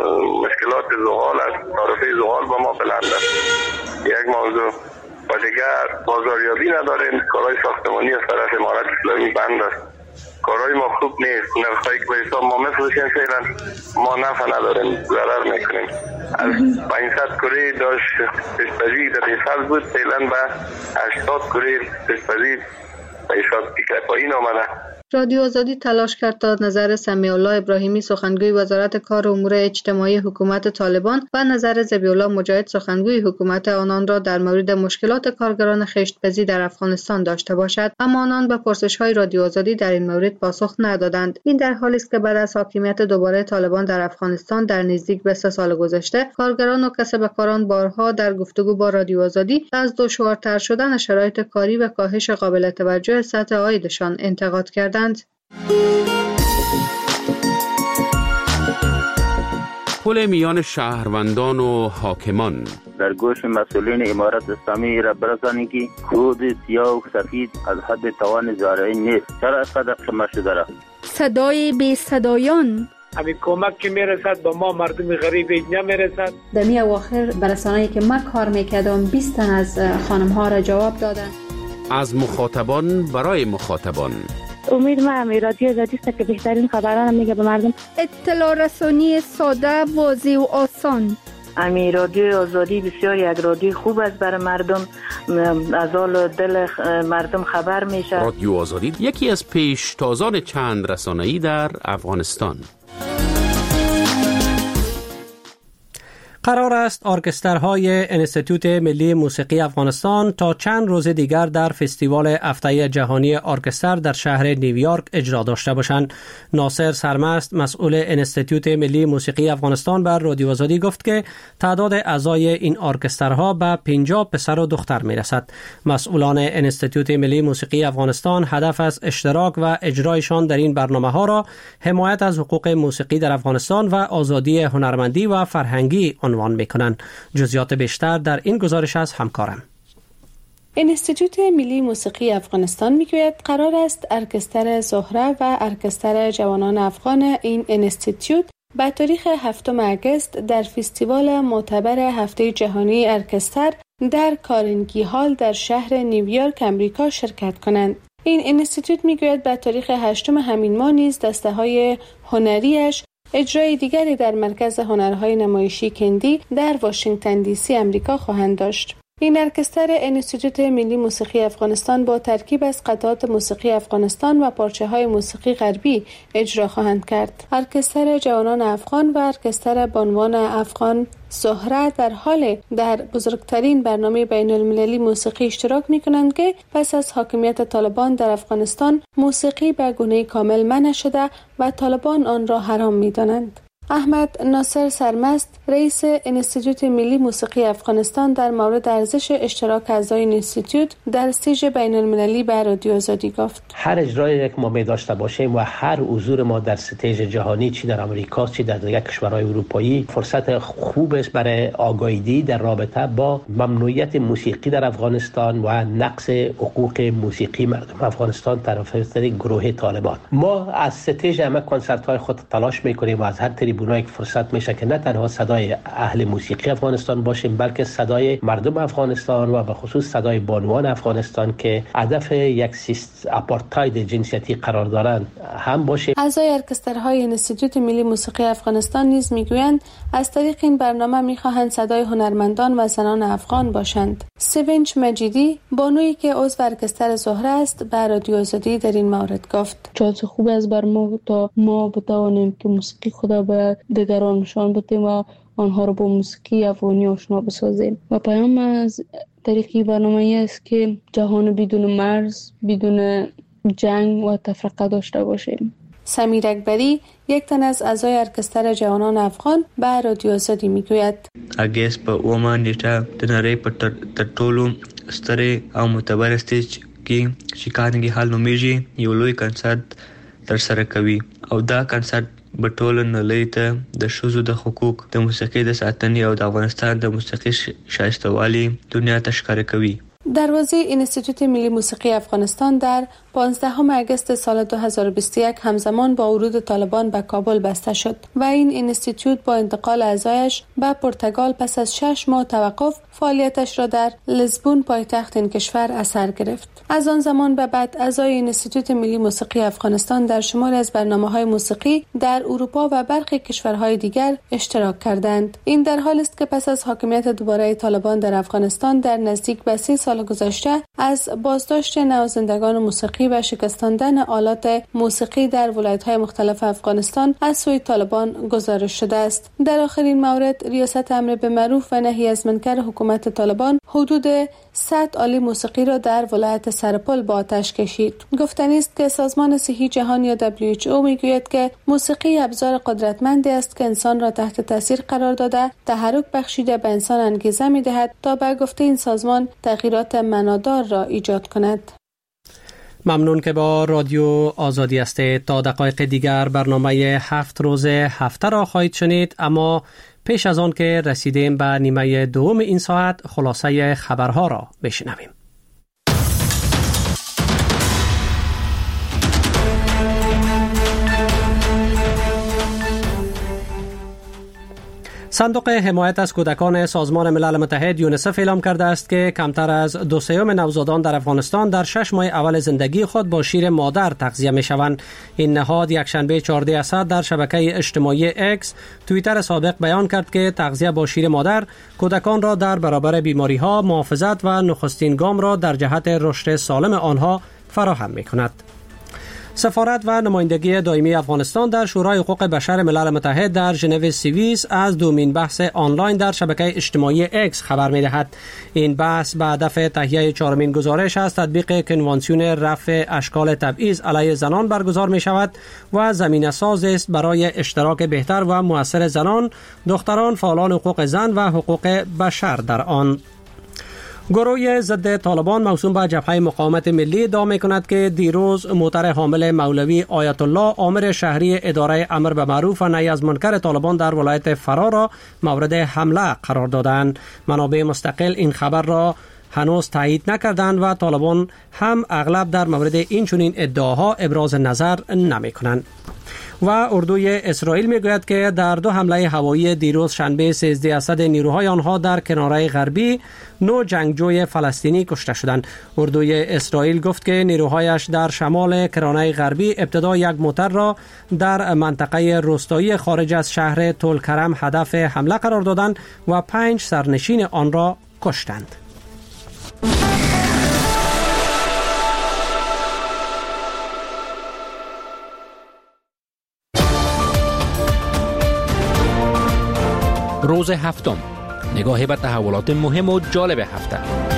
مشکلات زغال است. تعرفه زغال با ما بلند است. یک موضوع و دیگر بازاریابی نداریم. کارهای ساختمانی از طرف امارت اسلامی بند است. کارهای ما خوب نیست. نرخ‌هایی که به حساب ما مثلشن فعلا ما نفع نداریم، ضرر میکنیم. از پانصد کوره داشت خشتپزی در این سال بود، فعلا به هشتاد کوره خشتپزی به حساب پیک پایین آمده. رادیو آزادی تلاش کرد تا نظر سمیع الله ابراهیمی سخنگوی وزارت کار و امور اجتماعی حکومت طالبان و نظر ذبیح الله مجاهد سخنگوی حکومت آنان را در مورد مشکلات کارگران خشت‌پزی در افغانستان داشته باشد، اما آنان به پرسش‌های رادیو آزادی در این مورد پاسخ ندادند. این در حالی است که بعد از حاکمیت دوباره طالبان در افغانستان در نزدیک به سه سال گذشته، کارگران و کسبکاران بارها در گفتگو با رادیو آزادی از دشوارتر شدن شرایط کاری و کاهش قابل توجه سطح عایدشان انتقاد کردند. پل میان شهروندان و حاکمان در گوش مسئولین امارت اسلامی را برسانید که کود سیاه و سفید از حد توان زارعی نیست. چرا از قدر شما شده را؟ صدای بی صدایان همین کمک که میرسد به ما مردم غریب نمیرسد. در می اواخر برسانه‌ای که من کار میکردم بیست تن از خانم ها را جواب دادن. از مخاطبان برای مخاطبان. امید ما هم رادیو آزادی است که بهترین خبران میگه به مردم. اطلاع رسانی ساده، واضح و آسان. امی رادیو آزادی بسیار یک رادیو خوب است برای مردم، از حال دل مردم خبر میشه. رادیو آزادی یکی از پیشتازان چند رسانه‌ای در افغانستان. قرار است ارکسترهای انستیتوت ملی موسیقی افغانستان تا چند روز دیگر در فستیوال هفته جهانی ارکستر در شهر نیویورک اجرا داشته باشند. ناصر سرمست مسئول انستیتوت ملی موسیقی افغانستان بر رادیو آزادی گفت که تعداد اعضای این ارکسترها به پنجاه پسر و دختر میرسد. مسئولان انستیتوت ملی موسیقی افغانستان هدف از اشتراک و اجرایشان در این برنامه‌ها را حمایت از حقوق موسیقی در افغانستان و آزادی هنرمندی و فرهنگی عنوان میکنند. جزئیات بیشتر در این گزارش از همکارم. انستیتوت ملی موسیقی افغانستان میگوید قرار است ارکستر زهره و ارکستر جوانان افغان این انستیتوت به تاریخ هفتم اگست در فستیوال معتبر هفته جهانی ارکستر در کارنگی هال در شهر نیویورک امریکا شرکت کنند. این انستیتوت میگوید به تاریخ هشتم همین ماه نیز دسته های هنریش اجرای دیگری در مرکز هنرهای نمایشی کندی در واشنگتن دی سی امریکا خواهند داشت. این ارکستر انستیتوت ملی موسیقی افغانستان با ترکیب از قطعات موسیقی افغانستان و پارچه‌های موسیقی غربی اجرا خواهند کرد. ارکستر جوانان افغان و ارکستر بانوان افغان زهره در حال در بزرگترین برنامه بین المللی موسیقی اشتراک می کنند که پس از حاکمیت طالبان در افغانستان موسیقی به گونه کامل منع شده و طالبان آن را حرام می دانند. احمد ناصر سرمست رئیس انستیتوت ملی موسیقی افغانستان در مورد ارزش اشتراک اعضای انستیتوت در استیج بین المللی به رادیو آزادی گفت: هر اجرایی که ما می داشته باشیم و هر حضور ما در استیج جهانی، چی در آمریکا چی در دیگر کشورهای اروپایی، فرصت خوب است برای آگاهی در رابطه با ممنوعیت موسیقی در افغانستان و نقض حقوق موسیقی مردم افغانستان طرف گروه طالبان. ما از استیج همه کنسرت های خود تلاش میکنیم و از هر تریبونایی که فرصت میشه که نه تنها صدای اهل موسیقی افغانستان باشیم بلکه صدای مردم افغانستان و به خصوص صدای بانوان افغانستان که هدف یک سیست آپارتاید جنسیتی قرار دارند هم باشیم. اعضای ارکسترهای انستیتوت ملی موسیقی افغانستان نیز میگویند از طریق این برنامه میخواهند صدای هنرمندان و زنان افغان باشند. سوینچ مجیدی بانویی که عضو ارکستر زهره است به رادیو آزادی در این مورد گفت: چانس خوب است بر ما تا ما بتوانیم که موسیقی خدا به دیگران نشان بدیم و آنها را با موسیقی افغانی آشنا بسازیم. و پیام از طریق برنامه است که جهان بدون مرز، بدون جنگ و تفرقه داشته باشیم. سمیر اکبری یک تن از اعضای ارکستر جوانان افغان به رادیو آزادی میگوید: اگست په اومه نیټه د نړۍ په تر ټولو سترې او معتبر استیج کې چې کارنګي هال نومیږي یو لوی کنسرت ترسره کوي او دا کنسرت به ټول نړۍ ته د ښځو د حقوق د موسیقۍ د ساتنې او د افغانستان د موسیقي شایسته‌والي دنیا ته ښکاره کوي. دروازه انستیتوت ملی موسیقی افغانستان در پانزدهم اگست سال دو هزار و بیست و یک همزمان با ورود طالبان به کابل بسته شد و این انستیتوت با انتقال اعضایش به پرتغال پس از شش ماه توقف فعالیتش را در لیسبون پایتخت این کشور اثر گرفت. از آن زمان به بعد اعضای انستیتوت ملی موسیقی افغانستان در شماری از برنامه‌های موسیقی در اروپا و برخی کشورهای دیگر اشتراک کردند. این در حالی است که پس از حاکمیت دوباره طالبان در افغانستان در نزدیک به سی سال سال گذشته از بازداشت نوازندگان موسیقی و شکستاندن آلات موسیقی در ولایت‌های مختلف افغانستان از سوی طالبان گزارش شده است. در آخرین مورد ریاست امر به معروف و نهی از منکر حکومت طالبان حدود صد آله موسیقی را در ولایت سرپل با آتش کشید. گفتنی است که سازمان صحی جهان یا دبلیو اچ او میگوید که موسیقی ابزار قدرتمندی است که انسان را تحت تاثیر قرار داده، تحرک بخشیده به انسان انگیزه می‌دهد تا به گفته این سازمان تغییرات معنادار را ایجاد کند. ممنون که با رادیو آزادی هستید. تا دقایق دیگر برنامه هفت روز هفته را خواهید شنید، اما پیش از آن که رسیدیم به نیمه دوم این ساعت خلاصه خبرها را بشنویم. صندوق حمایت از کودکان سازمان ملل متحد یونیسف اعلام کرده است که کمتر از دو سوم نوزادان در افغانستان در شش ماه اول زندگی خود با شیر مادر تغذیه می‌شوند. این نهاد یکشنبه چهارده اسد در شبکه اجتماعی اکس توییتر سابق بیان کرد که تغذیه با شیر مادر کودکان را در برابر بیماری‌ها محافظت و نخستین گام را در جهت رشد سالم آنها فراهم می‌کند. سفارت و نمایندگی دائمی افغانستان در شورای حقوق بشر ملل متحد در ژنو سوئیس از دومین بحث آنلاین در شبکه اجتماعی اکس خبر می‌دهد. این بحث به هدف تهیه چهارمین گزارش از تطبیق کنوانسیون رفع اشکال تبعیض علیه زنان برگزار می‌شود و زمینه‌ساز است برای اشتراک بهتر و مؤثر زنان، دختران، فعالان حقوق زن و حقوق بشر در آن. گروه ضد طالبان موسوم به جبهه مقاومت ملی ادعا می‌کند که دیروز موتر حامل مولوی آیت الله آمر شهری اداره امر به معروف و نهی از منکر طالبان در ولایت فرا را مورد حمله قرار دادند. منابع مستقل این خبر را هنوز تایید نکردند و طالبان هم اغلب در مورد این چنین ادعاها ابراز نظر نمی‌کنند. و اردوی اسرائیل میگوید که در دو حمله هوایی دیروز شنبه سیزده اسد نیروهای آنها در کناره غربی نو جنگجوی فلسطینی کشته شدند. اردوی اسرائیل گفت که نیروهایش در شمال کناره غربی ابتدا یک موتر را در منطقه روستایی خارج از شهر طولکرم هدف حمله قرار دادند و پنج سرنشین آن را کشتند. روز هفتم، نگاهی به تحولات مهم و جالب هفته.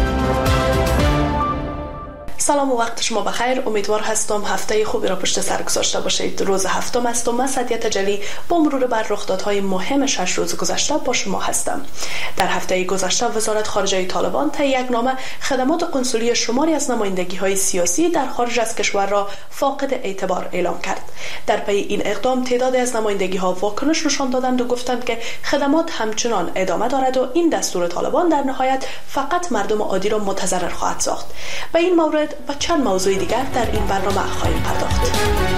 سلام و وقت شما بخیر. امیدوار هستم هفته خوبی را پشت سر گذاشته باشید. روز هفتم است و من سعدیت جلی با مرور بر رخدادهای مهم شش روز گذشته با شما هستم. در هفته گذشته وزارت خارجه طالبان طی یک نامه خدمات قنسولی شماری از نمایندگی‌های سیاسی در خارج از کشور را فاقد اعتبار اعلام کرد. در پی این اقدام تعدادی از نمایندگی‌ها واکنش نشان دادند و گفتند که خدمات همچنان ادامه دارد و این دستور طالبان در نهایت فقط مردم عادی را متضرر خواهد ساخت. به این مورد و چند موضوع دیگر در این برنامه خواهیم پرداخت.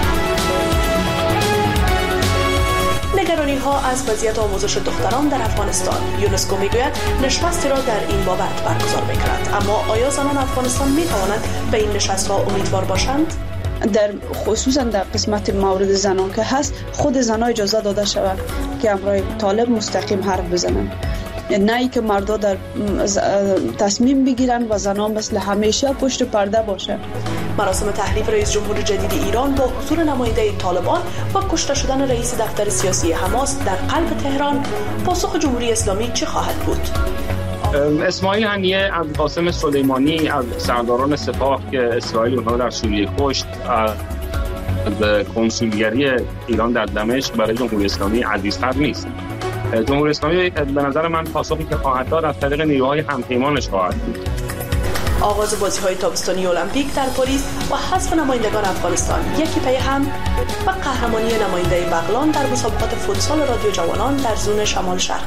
نگرانی ها از وضعیت آموزش دختران در افغانستان. یونسکو میگوید نشستی را در این بابت برگزار می‌کند، اما آیا زنان افغانستان می‌توانند به این نشست‌ها امیدوار باشند؟ در خصوصا در قسمت مورد زنان که هست، خود زنان اجازه داده شود که همراه طالب مستقیم حرف بزنند، نه ای که مردا در تصمیم بگیرن و زنان مثل همیشه پشت پرده باشه. مراسم تحلیف رئیس جمهور جدید ایران با حضور نماینده طالبان و کشته شدن رئیس دفتر سیاسی حماس در قلب تهران، پاسخ جمهوری اسلامی چه خواهد بود؟ اسماعیل هنیه، ابوالقاسم سلیمانی از سرداران سپاه که اسرائیل اونها در سوریه کشت، از کنسولگری ایران در دمشق برای جمهوری اسلامی عزیزتر نیست. جمهوری اسلامی به نظر من پاسخی که خواهد داد از طریق نیروهای همپیمانش خواهد بود. آغاز بازی‌های تابستانی المپیک در پاریس و حذف نمایندگان افغانستان یکی پی هم و قهرمانی نماینده بغلان در مسابقات فوتسال رادیو جوانان در زون شمال شرق.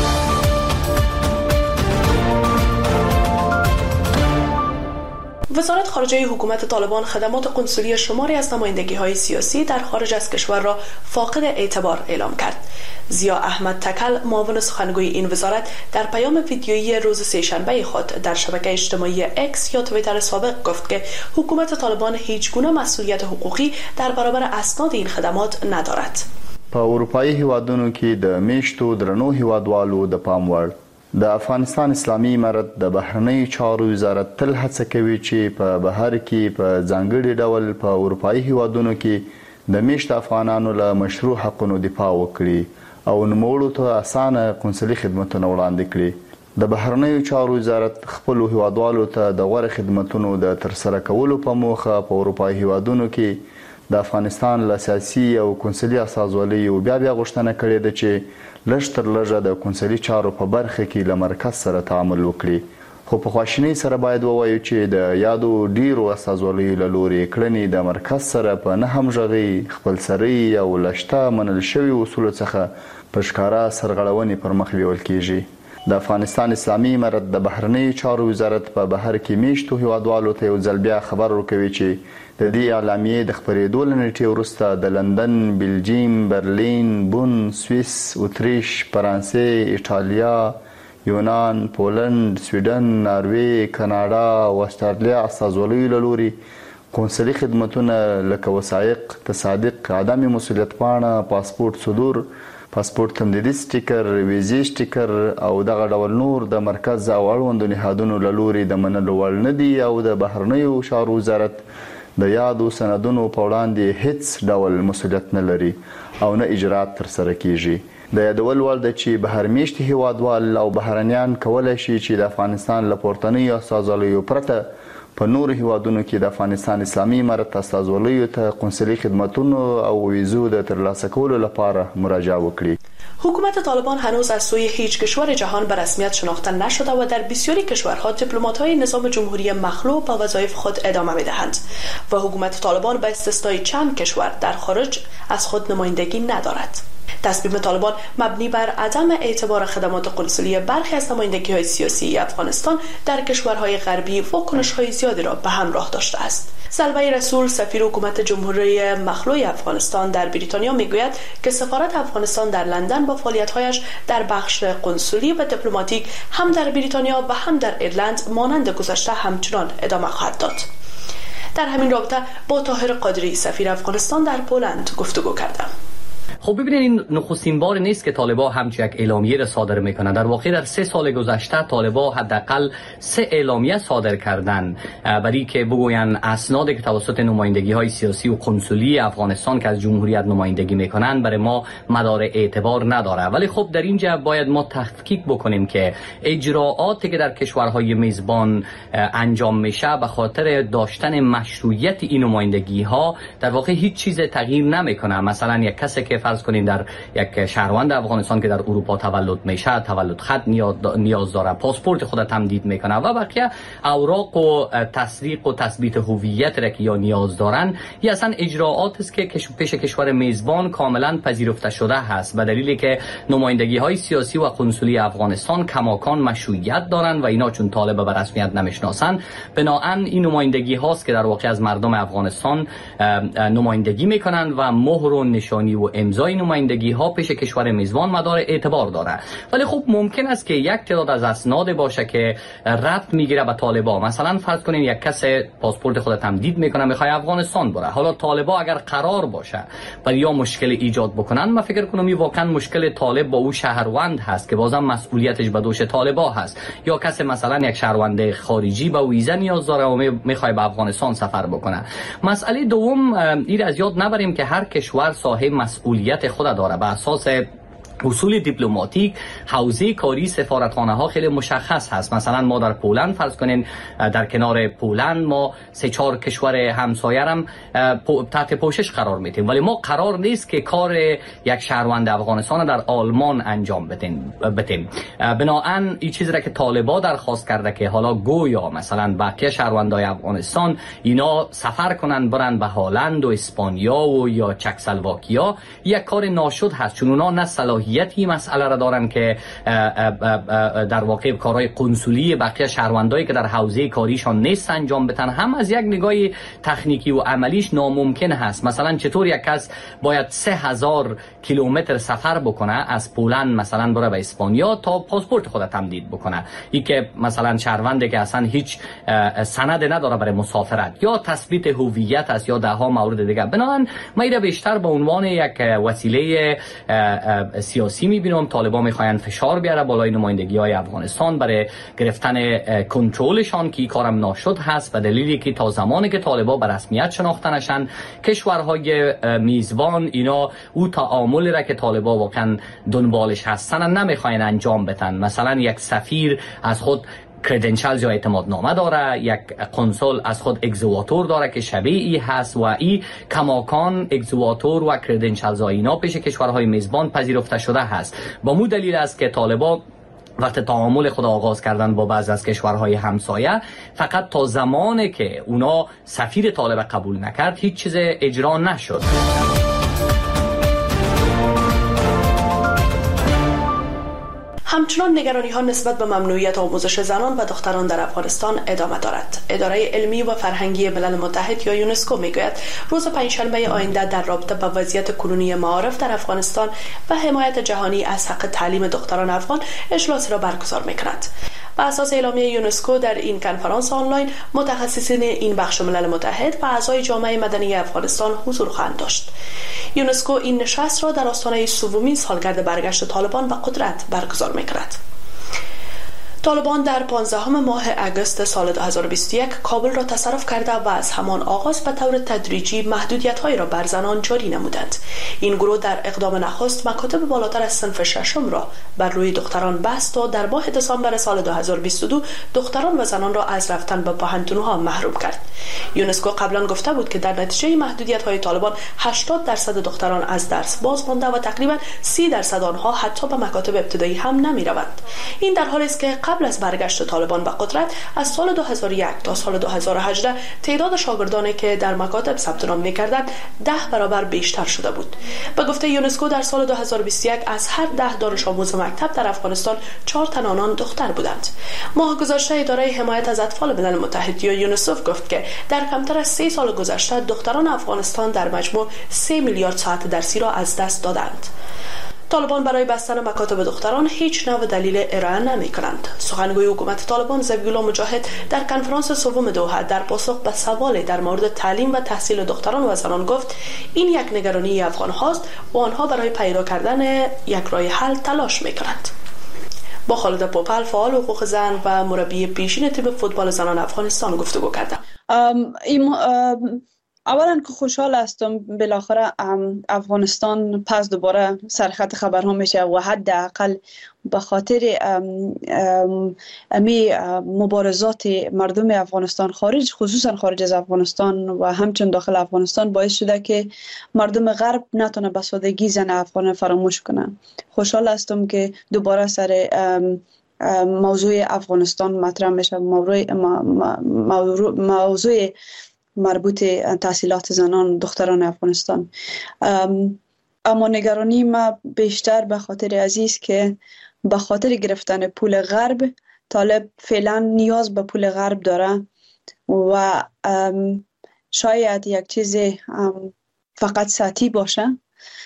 وزارت خارجه حکومت طالبان خدمات قنسولی شماری از نمایندگی‌های سیاسی در خارج از کشور را فاقد اعتبار اعلام کرد. ضیا احمد تکل، معاون سخنگوی این وزارت، در پیام ویدیویی روز سه‌شنبه خود در شبکه اجتماعی اکس یا توییتر سابق گفت که حکومت طالبان هیچ گونه مسئولیت حقوقی در برابر اسناد این خدمات ندارد. په اروپایي هیوادونو کې د میشتو درنو هیوادوالو د پام وړ د افغانستان اسلامي امارت د بهرنی چارو وزارت تل هڅه کوي چې په بهر کې په ځانګړي ډول په اروپایي هیوادونو کې د میشت افغانانو له مشروع حقونو دفاع وکړي او نوموړو ته اسانه قونسلي خدمتونه وړاندې کړي. د بهرنی چارو وزارت خپل هیوادوالو ته د غوړ خدمتونو د ترسره کولو په موخه په اروپایي هیوادونو کې د افغانستان له سیاسي او قونسلي اساسوالۍ بیا بیا غوښتنه کړې ده چې لږ تر لږه د قونسلي چارو په برخه کې له مرکز سره تعامل وکړي. خو په خواشینۍ سره باید ووایو چې د یادو ډیرو اساسوالۍ له لورې کړنې د مرکز سره په نه همغږۍ، خپلسرۍ او له شته منل شوي اصولو څخه په ښکاره سرغړونې پر مخ بیول کیږي. د افغانستان اسلامي امارت د بهرنی چارو وزارت په بهر کې میشتو هیوادوالو ته یو ځل بیا خبر ورکوي چې د دې اعلامیې د خپرېدو له نیټې وروسته د لندن، بلجیم، برلین، بون، سویس، اتریش، فرانسې، ایټالیا، یونان، پولند، سویډن، ناروې، کاناډا او استرالیا استازولیو له لورې قونسلي خدمتونه لکه وثایق، تصادق، عدم مسؤلیت پاڼه، پاسپورت صدور، پاسپورت تمدیدي سټیکر، ویزې سټیکر او دغه ډول نور د مرکز او اړوندو نهادونو له لورې د منلو وړ نه دي او د بهرنیو چارو وزارت د یادو سندونو په وړاندې هیڅ ډول مسؤلیت نه لري او نه اجرات ترسره کیږي. د یادول وړ ده چې بهرمیشتي هیوادوال او بهرنیان کولی شي چې د افغانستان له پورتنیو استازولیو پرته په نورو هیوادونو کې د افغانستان اسلامي امارت استازولیو ته قونسلي خدمتونو او ویزو د ترلاسه کولو لپاره مراجعه وکړي. حکومت طالبان هنوز از سوی هیچ کشور جهان به رسمیت شناخته نشده و در بسیاری کشورها دیپلمات‌های نظام جمهوری مخلوع به وظایف خود ادامه می‌دهند و حکومت طالبان به استثنای چند کشور در خارج از خود نمایندگی ندارد. تصمیم طالبان مبنی بر عدم اعتبار خدمات قنصلی برخی از نمایندگی‌های سیاسی افغانستان در کشورهای غربی واکنش‌های زیادی را به همراه داشته است. سلوی رسول سفیر حکومت جمهوری مخلوع افغانستان در بریتانیا میگوید که سفارت افغانستان در لندن با فعالیت‌هایش در بخش قنصلی و دیپلماتیک هم در بریتانیا و هم در ایرلند مانند گذشته همچنان ادامه خواهد داد. در همین رابطه با طاهر قادری سفیر افغانستان در پولند گفتگو کردم. خب ببینید این نخستین بار نیست که طالبان همچین یک اعلامیه را صادر میکنند. در واقع در سه سال گذشته طالبان حداقل سه اعلامیه صادر کردن برای که بگویند اسنادی که توسط نمایندگی های سیاسی و قنصلی افغانستان که از جمهوریت نمایندگی میکنند برای ما مدار اعتبار نداره. ولی خب در اینجا باید ما تحقیق بکنیم که اجراءاتی که در کشورهای میزبان انجام میشه به خاطر داشتن مشروعیت این نمایندگی ها در واقع هیچ چیز تغییر نمیکنه. مثلا یک کسی که فرض کنین در یک شهروند افغانستان که در اروپا تولد میشه تولد خط نیاز داره، پاسپورت خود تمدید میکنه و بقیه اوراق و تصدیق و تثبیت هویت را که یا نیاز دارن. این اصلا اجراعات است که پیش کشور میزبان کاملا پذیرفته شده هست به دلیلی که نمایندگی های سیاسی و قنصلی افغانستان کماکان مشروعیت دارن و اینا چون طالب به رسمیت نمیشناسن بناهن این نمایندگی هاست که در واقع از مردم افغانستان نمایندگی میکنن و مهر و نشانی و امضای نمایندگی ها پیش کشور میزبان مدار اعتبار داره. ولی خب ممکن است که یک تعداد از اسناد باشه که ربط میگیره به طالبان. مثلا فرض کنین یک کس پاسپورت خود تمدید میکنه میخواد افغانستان بره. حالا طالبان اگر قرار باشه برای یا مشکل ایجاد بکنن من فکر کنم این واقعا مشکل طالب با او شهروند هست که بازم مسئولیتش به دوش طالبان هست. یا کس مثلا یک شهروند خارجی با ویزا نیاز داره و میخواد به افغانستان سفر بکنه. مسئله دوم این از یاد نبریم که هر کشور صاحب مسئولیت خود داره. به اساس اصول دیپلماتیک حوزه کاری سفارتخانه ها خیلی مشخص هست. مثلا ما در پولند فرض کنین در کنار پولند ما سه چهار کشور همسایه هم تحت پوشش قرار میدیم ولی ما قرار نیست که کار یک شهروند افغانستان در آلمان انجام بدیم. بنابراین این چیزی را که طالبان درخواست کرده که حالا گویا مثلا بقیه شهروندای افغانستان اینا سفر کنن برن به هلند و اسپانیا و یا چکسلواکیا یک کار ناشد هست چون اونا نه صلاحیت یه مسئله را دارن که در واقع کارهای قنصلی بقیه شهروندایی که در حوزه کاریشان نیست انجام بدن. هم از یک نگاه تکنیکی و عملیش ناممکن هست. مثلا چطور یک کس باید سه هزار کیلومتر سفر بکنه از پولند مثلا بره به اسپانیا تا پاسپورت خود تمدید بکنه. این که مثلا شهرونده که اصلا هیچ سند نداره برای مسافرت یا تثبیت هویت است یا ده ها مورد دیگه. بنابراین ما ایره بیشتر به عنوان یک وسیله سیاسی میبینم. طالبان میخواین فشار بیاره بالای نمایندگی های افغانستان برای گرفتن کنترلشان که این کارم ناشد هست، و دلیلی که تا زمانی که طالبان به رسمیت شناخته نشن کشورهای میزبان اینا او تعاملی را که طالبان واقعا دنبالش هستن نمیخواین انجام بدن. مثلا یک سفیر از خود کردنشال یا اعتماد نامه داره، یک کنسول از خود اگزواتور داره که شبیه ای هست، و ای کماکان اگزواتور و کردنشال اینا پیش کشورهای میزبان پذیرفته شده هست. با مو دلیل است که طالبان وقت تعامل خود آغاز کردن با بعض از کشورهای همسایه فقط تا زمانی که اونا سفیر طالب قبول نکرد هیچ چیز اجرا نشد. همچنان نگرانی ها نسبت به ممنوعیت آموزش زنان و دختران در افغانستان ادامه دارد. اداره علمی و فرهنگی ملل متحد یا یونسکو میگوید روز پنجشنبه آینده در رابطه با وضعیت کنونی معارف در افغانستان و حمایت جهانی از حق تعلیم دختران افغان اجلاسی را برگزار میکند. بر اساس اعلامیه یونسکو در این کنفرانس آنلاین متخصصین این بخش ملل متحد و اعضای جامعه مدنی افغانستان حضور خواهند داشت. یونسکو این نشست را در آستانه سومین سالگرد برگشت طالبان به قدرت برگزار می‌کند. طالبان در پانزدهم ماه اگست سال دو هزار و بیست و یک کابل را تصرف کرده و از همان آغاز به طور تدریجی محدودیت‌هایی را بر زنان جاری نمودند. این گروه در اقدام نخست مکاتب بالاتر از صنف ششم را بر روی دختران بست و در ماه دسامبر سال دو هزار و بیست و دو دختران و زنان را از رفتن به پوهنتون‌ها محروم کرد. یونسکو قبلا گفته بود که در نتیجه محدودیت‌های طالبان هشتاد درصد دختران از درس باز مانده و تقریبا سی درصد آنها حتی به مکاتب ابتدایی هم نمی‌روند. این در حالی است که قبل از برگشت طالبان به قدرت از سال دو هزار و یک تا سال دو هزار و هجده تعداد شاگردانی که در مکاتب ثبت نام می‌کردند ده برابر بیشتر شده بود. به گفته یونسکو در سال دو هزار و بیست و یک از هر ده دانش آموز مکتب در افغانستان چهار تن آنان دختر بودند. ماه گذشته اداره حمایت از اطفال ملل متحد یا یونیسف گفت که در کمتر از سه سال گذشته دختران افغانستان در مجموع سه میلیارد ساعت درسی را از دست دادند. طالبان برای بستن مکاتب دختران هیچ نوع دلیل ارائه نمی کنند. سخنگوی حکومت طالبان ذبیح الله مجاهد در کنفرانس سوم دوحه در پاسخ به سوال در مورد تعلیم و تحصیل دختران و زنان گفت این یک نگرانی افغان هاست و آنها برای پیدا کردن یک راه حل تلاش می کنند. با خالد پوپل فعال حقوق زن و مربی پیشین تیم فوتبال زنان افغانستان گفتگو کردم. اولا که خوشحال هستم بالاخره افغانستان پس دوباره سرخط خبرها میشه و حداقل به خاطر امی مبارزات مردم افغانستان خارج خصوصا خارج از افغانستان و همچنین داخل افغانستان باعث شده که مردم غرب نتونه به سادگی زن افغان فراموش کنن. خوشحال هستم که دوباره سر موضوع افغانستان مطرح میشه، موضوع موضوع مربوط تحصیلات زنان دختران افغانستان. اما نگرانی ما بیشتر به خاطر عزیز که به خاطر گرفتن پول غرب طالب فعلا نیاز به پول غرب داره و شاید یک چیز فقط سطحی باشه،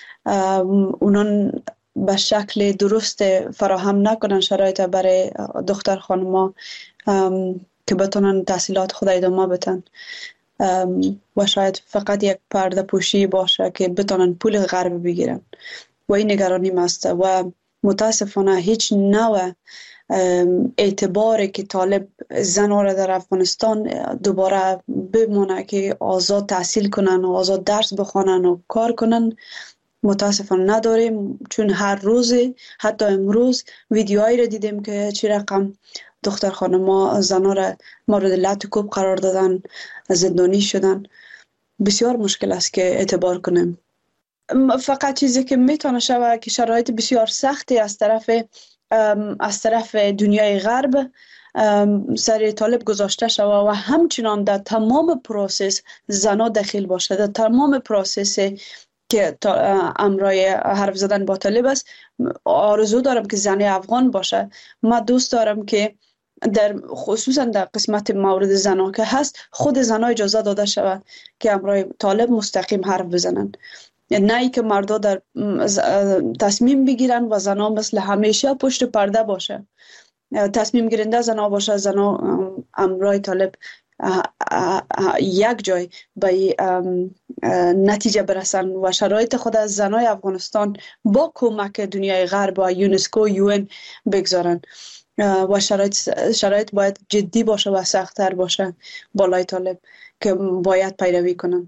اونان به شکل درست فراهم نکنن شرایط برای دختر خانما که بتونن تحصیلات خود ادامه بدن و شاید فقط یک پرده پوشی باشه که بتونن پول غرب بگیرن و این نگرانی است و متاسفانه هیچ نوع اعتباری که طالب زنها را در افغانستان دوباره بمونه که آزاد تحصیل کنن و آزاد درس بخونن و کار کنن متاسفانه نداریم، چون هر روز حتی امروز ویدیوهایی را دیدیم که چی رقم دختر خانما زنها را مورد لعن کوب قرار دادن، زندانی شدن. بسیار مشکل است که اعتبار کنیم. فقط چیزی که میتونه شود که شرایط بسیار سختی از طرف از طرف دنیای غرب سر طالب گذاشته شود و همچنان در تمام پروسس زنها دخیل باشه، در تمام پروسس که امرای حرف زدن با طالب است. آرزو دارم که زن افغان باشه. من دوست دارم که در خصوصا در قسمت مورد زنها که هست خود زنها اجازه داده شود که امرای طالب مستقیم حرف بزنن، نه ای که مردا در تصمیم بگیرن و زنها مثل همیشه پشت پرده باشه، تصمیم گیرنده زنها باشه، زنها امرای طالب یک جای به نتیجه برسن و شرایط خود از زنای افغانستان با کمک دنیای غرب و یونسکو یون بگذارن و شرایط شرایط باید جدی باشه و سخت‌تر باشه بالای طالب که باید پیروی کنن.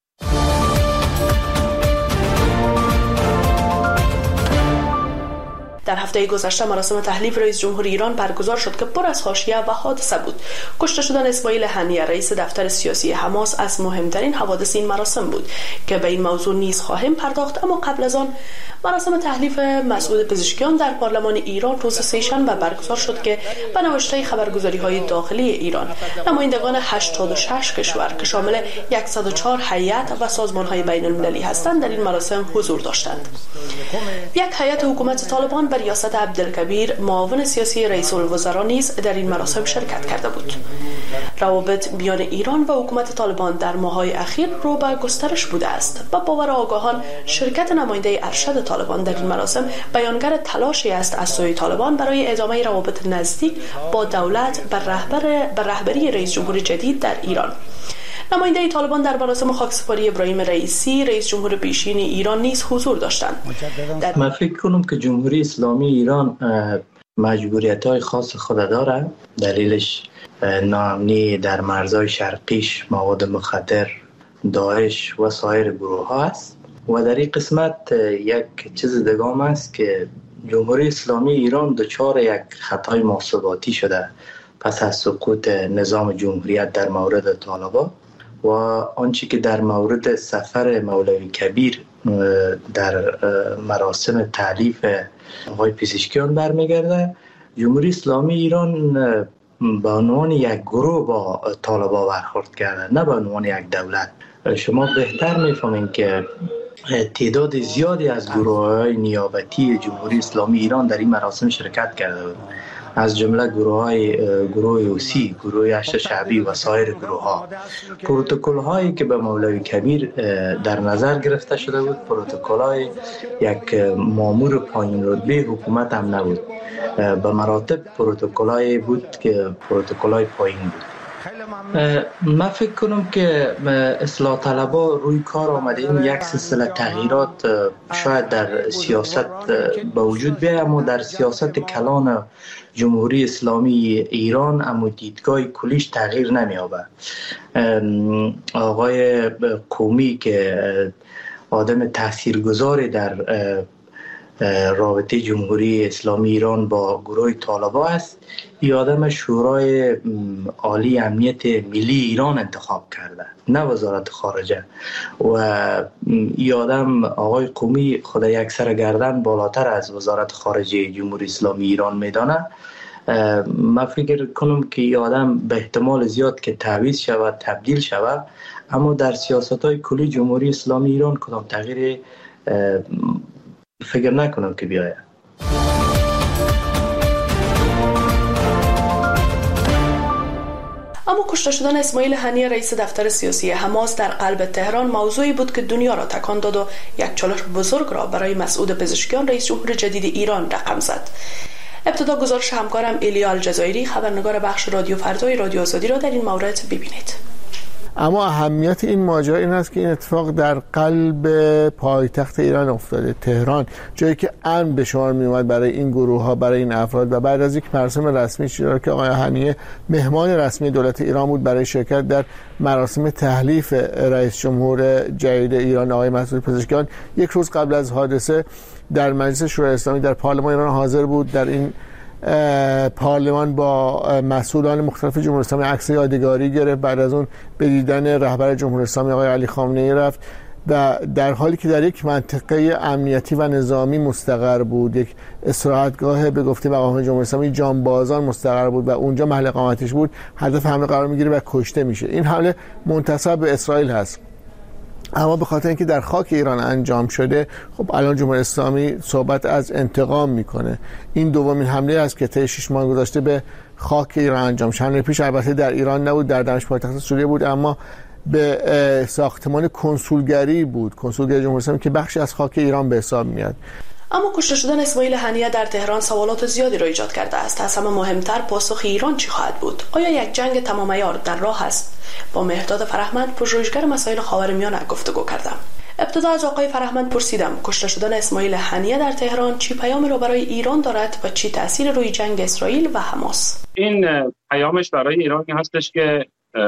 در هفته گذشته مراسم تحلیف رئیس جمهور ایران برگزار شد که پر از حاشیه و حادثه بود. کشته شدن اسماعیل هنیه رئیس دفتر سیاسی حماس از مهمترین حوادث این مراسم بود که به این موضوع نیز خواهیم پرداخت. اما قبل از آن مراسم تحلیف مسعود پزشکیان در پارلمان ایران روز سه‌شنبه برگزار شد که به نوشته خبرگزاری‌های داخلی ایران نمایندگان هشتاد و شش کشور که شامل صد و چهار هیئت و سازمان‌های بین‌المللی هستند در این مراسم حضور داشتند. یک هیئت حکومت طالبان به ریاست عبدالکبیر معاون سیاسی رئیس الوزراء نیز در این مراسم شرکت کرده بود. روابط میان ایران و حکومت طالبان در ماه‌های اخیر رو به گسترش بوده است. با باور آگاهان شرکت نماینده ارشد طالبان در این مراسم بیانگر تلاشی است از سوی طالبان برای ادامه روابط نزدیک با دولت بر رهبر بر رهبری رئیس جمهور جدید در ایران. نماینده طالبان در مراسم خاکسپاری ابراهیم رئیسی رئیس جمهور پیشین ایران نیز حضور داشتند. من فکر کنم که جمهوری اسلامی ایران مجبوریت‌های خاص خود داره. دلیلش ناامنی در مرزهای شرقیش، مواد مخدر، داعش و سایر گروه ها است. و در این قسمت یک چیز دیگه هم است که جمهوری اسلامی ایران دچار یک خطای محاسباتی شده پس از سقوط نظام جمهوریت در مورد طالبان و آنچه که در مورد سفر مولوی کبیر در مراسم تألیف آقای پزشکیان برمیگرده. جمهوری اسلامی ایران به عنوان یک گروه با طالبان برخورد کرده، نه به عنوان یک دولت. شما بهتر میفهمین که تعداد زیادی از گروه‌های نیابتی جمهوری اسلامی ایران در این مراسم شرکت کرده بود، از جمله گروه‌های گروه اوسی، گروه هشت شعبی و سایر گروه‌ها. پروتکل‌هایی که به مولوی کبیر در نظر گرفته شده بود پروتکل‌های یک مامور پایین رتبه حکومت هم نبود، به مراتب پروتکل‌هایی بود که پروتکل‌های پایین بود. من فکر کنم که اصلاح طلبا روی کار آمده این یک سلسله تغییرات شاید در سیاست به وجود بیاید، اما در سیاست کلان جمهوری اسلامی ایران اما دیدگاه کلیش تغییر نمی‌یابد. آقای قومی که آدم تاثیرگذاری در رابطه جمهوری اسلامی ایران با گروه طالبان است، این آدم شورای عالی امنیت ملی ایران انتخاب کرده، نه وزارت خارجه. و این آدم آقای قومی خود یک سر گردن بالاتر از وزارت خارجه جمهوری اسلامی ایران میدانه. من فکر کنم که این آدم به احتمال زیاد که تعویض شود، تبدیل شود، اما در سیاست‌های کلی جمهوری اسلامی ایران کدام تغییر فکر نکنم که بیاید. اما کشته شدن اسماعیل هنیه رئیس دفتر سیاسی حماس در قلب تهران موضوعی بود که دنیا را تکان داد و یک چالش بزرگ را برای مسعود پزشکیان رئیس جمهور جدید ایران رقم زد. ابتدا گزارش همکارم ایلیا الجزایری خبرنگار بخش رادیو فردای رادیو آزادی را در این مورد ببینید. اما اهمیت این ماجرا این است که این اتفاق در قلب پایتخت ایران افتاده، تهران، جایی که امن به شمار می اومد برای این گروه ها، برای این افراد. و بعد از یک مراسم رسمی چرا که آقای هنیه مهمان رسمی دولت ایران بود برای شرکت در مراسم تحلیف رئیس جمهور جدید ایران آقای مسعود پزشکیان، یک روز قبل از حادثه در مجلس شورای اسلامی در پارلمان ایران حاضر بود. در این پارلمان با مسئولان مختلف جمهوری اسلامی عکس یادگاری گرفت. بعد از اون به دیدن رهبر جمهوری اسلامی آقای علی خامنه‌ای رفت و در حالی که در یک منطقه امنیتی و نظامی مستقر بود، یک استراحتگاه به گفته مقام جمهوری اسلامی جانبازان مستقر بود و اونجا محل اقامتش بود، هدف حمله قرار میگیره و کشته میشه. این حمله منتسب به اسرائیل هست، اما به خاطر اینکه در خاک ایران انجام شده، خب الان جمهوری اسلامی صحبت از انتقام میکنه. این دومین حمله است که طی شش ماه گذشته به خاک ایران انجام شد. حمله پیش البته در ایران نبود، در دمشق پایتخت سوریه بود، اما به ساختمان کنسولگری بود، کنسولگری جمهوری اسلامی که بخشی از خاک ایران به حساب میاد. اما کشته شدن اسماعیل هنیه در تهران سوالات زیادی را ایجاد کرده است. از همه مهمتر پاسخ ایران چی خواهد بود؟ آیا یک جنگ تمام عیار در راه است؟ با مهرداد فرهمند، پژوهشگر مسائل خاورمیانه گفتگو کردم. ابتدا از آقای فرهمند پرسیدم کشته شدن اسماعیل هنیه در تهران چی پیامی را برای ایران دارد و چی تأثیر روی جنگ اسرائیل و حماس؟ این پیامش برای ایران هستش که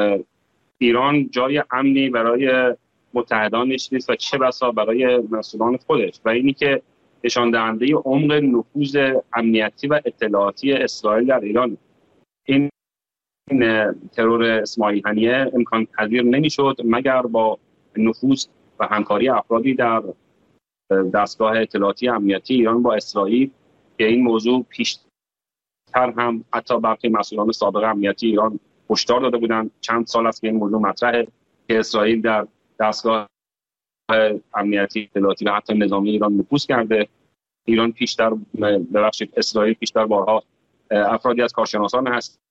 ایران جای امنی برای متحدانش نیست و چه بسا برای مسئولان خودش، و اینی که نشان دهنده عمق نفوذ امنیتی و اطلاعاتی اسرائیل در ایران. این ترور اسماعیل هنیه امکان پذیر نمیشد مگر با نفوذ و همکاری افرادی در دستگاه اطلاعاتی امنیتی ایران با اسرائیل که این موضوع پیشتر هم حتی برخی مسئولان سابق امنیتی ایران هشدار داده بودند. چند سال است که این موضوع مطرحه که اسرائیل در دستگاه امنیتی اطلاعاتی و حتی نظامی ایران نفوذ کرده. ایران پیشتر ببخشید اسرائیل پیشتر بارها افرادی از کارشناسان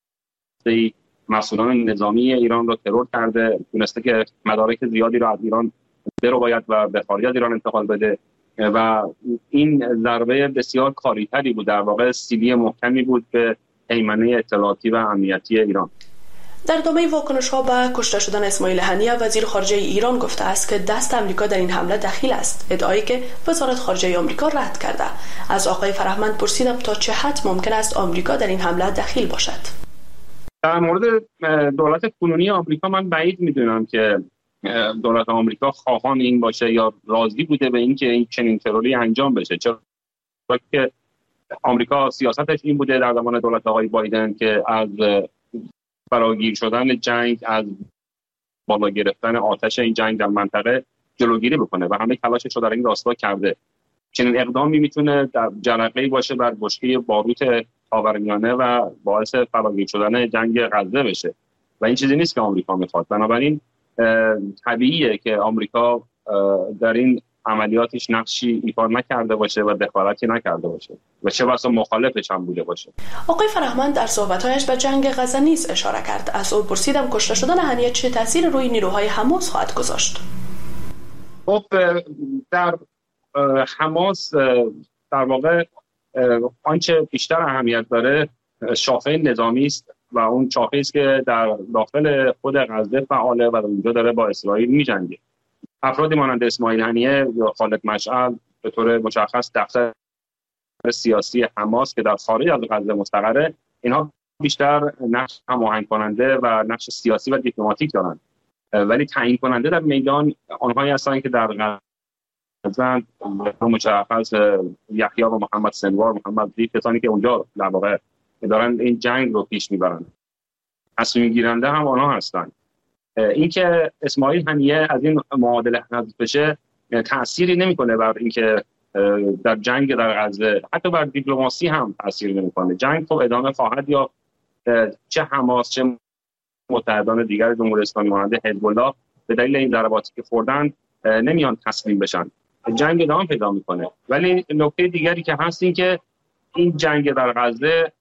هستی مسئولان نظامی ایران را ترور کرده، تونسته که مدارک زیادی را از ایران برو باید و به خارج از ایران انتقال بده و این ضربه بسیار کاریتری بود، در واقع سیلی محکمی بود به هیمنه اطلاعاتی و امنیتی ایران. در ادامه واکنش‌ها به کشته شدن اسماعیل هنیه، وزیر خارجه ایران گفته است که دست آمریکا در این حمله دخیل است، ادعایی که وزارت خارجه آمریکا رد کرده. از آقای فرهمند پرسیدم تا چه حد ممکن است آمریکا در این حمله دخیل باشد. در مورد دولت کنونی آمریکا من بعید میدونم که دولت آمریکا خواهان این باشه یا راضی بوده به اینکه این چنین تروری انجام بشه، چرا که آمریکا سیاستش این بوده در زمان دولت آقای بایدن که از فراگیر شدن جنگ، از بالا گرفتن آتش این جنگ در منطقه جلوگیری بکنه و همه تلاشش رو در این راستا کرده. چنین اقدامی میتونه در جرقه‌ای باشه بر بشکه باروت خاورمیانه و باعث فراگیر شدن جنگ غزه بشه و این چیزی نیست که آمریکا میخواد. بنابراین طبیعیه که آمریکا در این عملیاتش نقشی ایفا نکرده باشه و دخالتی نکرده باشه و چه بسا مخالفش هم بوده باشه. آقای فرهمند در صحبت‌هایش به جنگ غزه نیز اشاره کرد. از او پرسیدم کشته شدن هنیه چه تأثیر روی نیروهای حماس خواهد گذاشت؟ خب در حماس در واقع آنچه بیشتر اهمیت داره شاخه نظامی است و اون شاخه است که در داخل خود غزه فعاله و اونجا داره با اسرائیل می‌جنگه. افرادی مانند اسماعیل هنیه یا خالد مشعل به طور مشخص دفتر سیاسی حماس که در خارج از غزه مستقره، اینها بیشتر نقش هماهنگ کننده و نقش سیاسی و دیپلماتیک دارند، ولی تعیین کننده در میدان آنهایی هستند که در غزه مشخص یحیی و محمد سنوار، محمد زیف، کسانی که اونجا در واقع دارن این جنگ رو پیش میبرند. تصمیم گیرنده هم آنها هستند. اینکه اسماعیل هنیه از این معادله حذف بشه تأثیری نمیکنه بر اینکه در جنگ در غزه، حتی بر دیپلماسی هم تأثیر نمیکنه. جنگ خب ادامه خواهد یا چه حماس چه متحدان دیگر جمهوری اسلامی مانند حزب الله به دلیل این ضرباتی که خوردن نمیان تسلیم بشن. جنگ ادامه پیدا میکنه. ولی نکته دیگری که هست این که این جنگ در غزه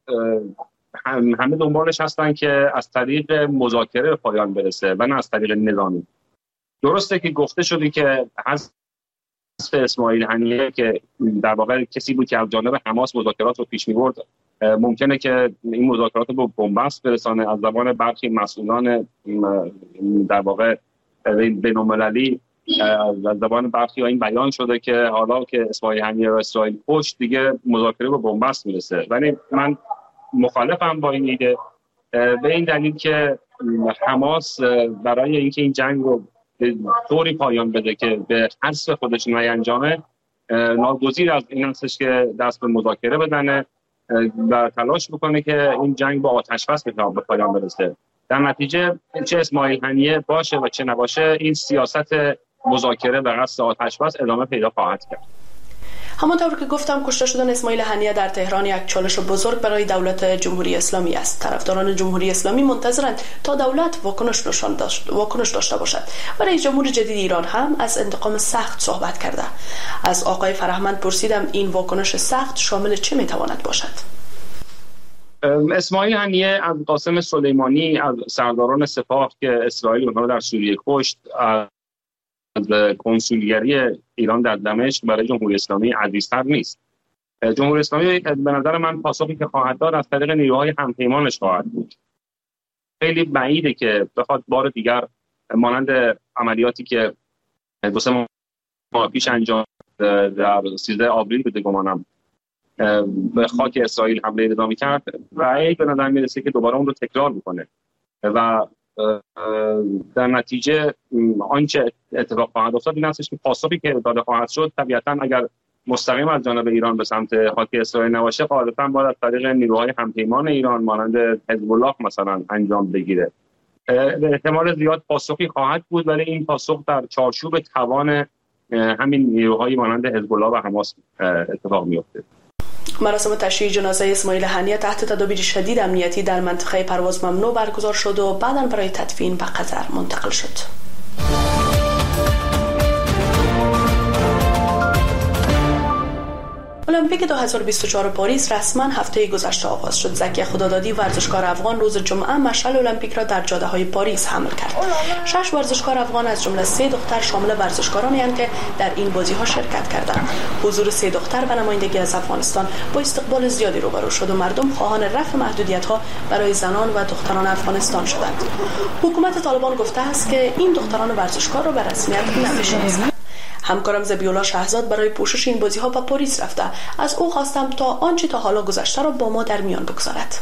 همه دنبالش هستن که از طریق مذاکره پایان برسه و نه از طریق نظامی. درسته که گفته شده که حذف اسماعیل هنیه که در واقع کسی بود که از جانب حماس مذاکرات رو پیش می‌برد، ممکنه که این مذاکرات رو به بنبست برسانه. از زبان برخی مسئولان در واقع بین‌المللی، از زبان برخی این بیان شده که حالا که اسماعیل هنیه و اسرائیل پشت دیگه مذاکره به بنبست میرسه. ولی من مخالفم با این ایده به این دلیل که حماس برای اینکه این جنگ رو به طوری پایان بده که به حذف خودش نینجامه، ناگزیر از این هستش که دست به مذاکره بدنه و تلاش بکنه که این جنگ با آتش بس به پایان برسه. در نتیجه چه اسماعیل هنیه باشه و چه نباشه، این سیاست مذاکره به قصد آتش بس ادامه پیدا خواهد کرد. همانطور که گفتم کشته شدن اسماعیل هنیه در تهران یک چالش بزرگ برای دولت جمهوری اسلامی است. طرفداران جمهوری اسلامی منتظرند تا دولت واکنش نشان داشت واکنش داشته باشد. برای جمهوری جدید ایران هم از انتقام سخت صحبت کرده. از آقای فرهمند پرسیدم این واکنش سخت شامل چه میتواند باشد؟ اسماعیل هنیه از قاسم سلیمانی، از سرداران سپاه که اسرائیل اونها در سوریه کشت، از کنسولگری ایران در دمشق برای جمهوری اسلامی عزیزتر نیست. جمهوری اسلامی به نظر من پاسخی که خواهد داد از طریق نیروهای همپیمانش خواهد بود. خیلی بعیده که بخواد بار دیگر مانند عملیاتی که دو سه ماه پیش انجام در سیزده آوریل بوده گمانم به خاک اسرائیل حمله نظامی کرد، بعید به نظر میرسه که دوباره اون رو تکرار بکنه و در نتیجه آنچه اتفاق خواهد افتاد این است که پاسخی که داده خواهد شد طبیعتاً اگر مستقیم از جانب ایران به سمت خاک اسرائیل نباشه غالباً باید از طریق نیروهای همپیمان ایران مانند حزب الله مثلا انجام بگیره. به احتمال زیاد پاسخی خواهد بود، ولی این پاسخ در چارچوب توان همین نیروهای مانند حزب الله و حماس اتفاق میفته. مراسم تشییع جنازه اسماعیل هنیه تحت تدابیر شدید امنیتی در منطقه پرواز ممنوع برگزار شد و بعداً برای تدفین به قطر منتقل شد. المپیک دو هزار و بیست و چهار پاریس رسما هفته گذشته آغاز شد. زکی خدادادی ورزشکار افغان روز جمعه مشعل المپیک را در جاده‌های پاریس حمل کرد. شش ورزشکار افغان از جمله سه دختر شامل ورزشکارانی اند که در این بازی‌ها شرکت کردند. حضور سه دختر و نمایندگی از افغانستان با استقبال زیادی روبرو شد و مردم خواهان رفع محدودیت‌ها برای زنان و دختران افغانستان شدند. حکومت طالبان گفته است که این دختران ورزشکار را به رسمیت نمی‌شناسد. همکارم زبیولا شهزاد برای پوشش این بازی‌ها به پاریس رفته. از او خواستم تا آنچه تا حالا گذشته را با ما در میان بگذارد.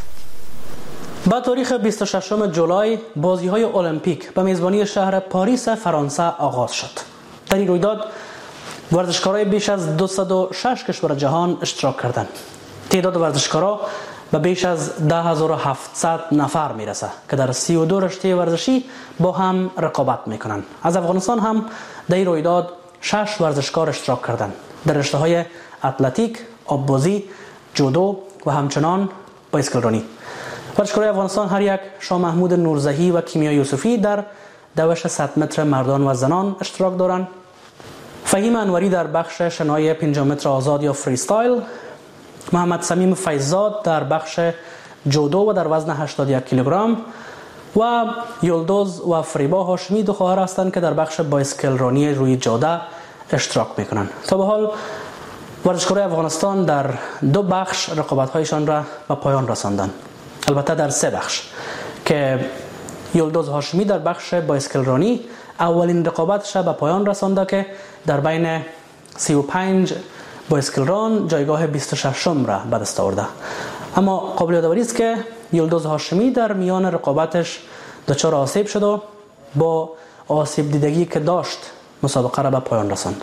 با تاریخ بیست و ششم جولای بازی‌های المپیک به میزبانی شهر پاریس فرانسه آغاز شد. در این رویداد ورزشکارای بیش از دویست و شش کشور جهان اشتراک کردند. تعداد ورزشکارا به بیش از ده هزار و هفتصد نفر میرسه که در سی و دو رشته ورزشی با هم رقابت میکنند. از افغانستان هم در این رویداد شش ورزشکار اشتراک کردند در رشته‌های اتلتیک، آببازی، جودو و همچنان بایسکلرانی. ورزشکارای افغانستان هر یک شاه محمود نورزهی و کیمیا یوسفی در دوش صد متر مردان و زنان اشتراک دارند. فهیم انوری در بخش شنای پنجاه متر آزاد یا فری استایل، محمد سمیم فیضزاد در بخش جودو و در وزن هشتاد و یک کیلوگرم و یلدوز و فریبا هاشمی دو خواهر هستند که در بخش بایسکلرانی روی جاده اشتراک میکنند. تا به حال ورزشکارای افغانستان در دو بخش رقابت‌هایشان را به پایان رساندند. البته در سه بخش که یلدوز هاشمی در بخش بایسکلرانی اولین رقابتش به پایان رسانده که در بین سی و پنج بایسکلران جایگاه بیست و ششم را به دست آورده. اما قابل یادآوری است که یلدوز هاشمی در میان رقابتش دچار آسیب شد و با آسیب دیدگی که داشت مسابقه را به پایان رساند.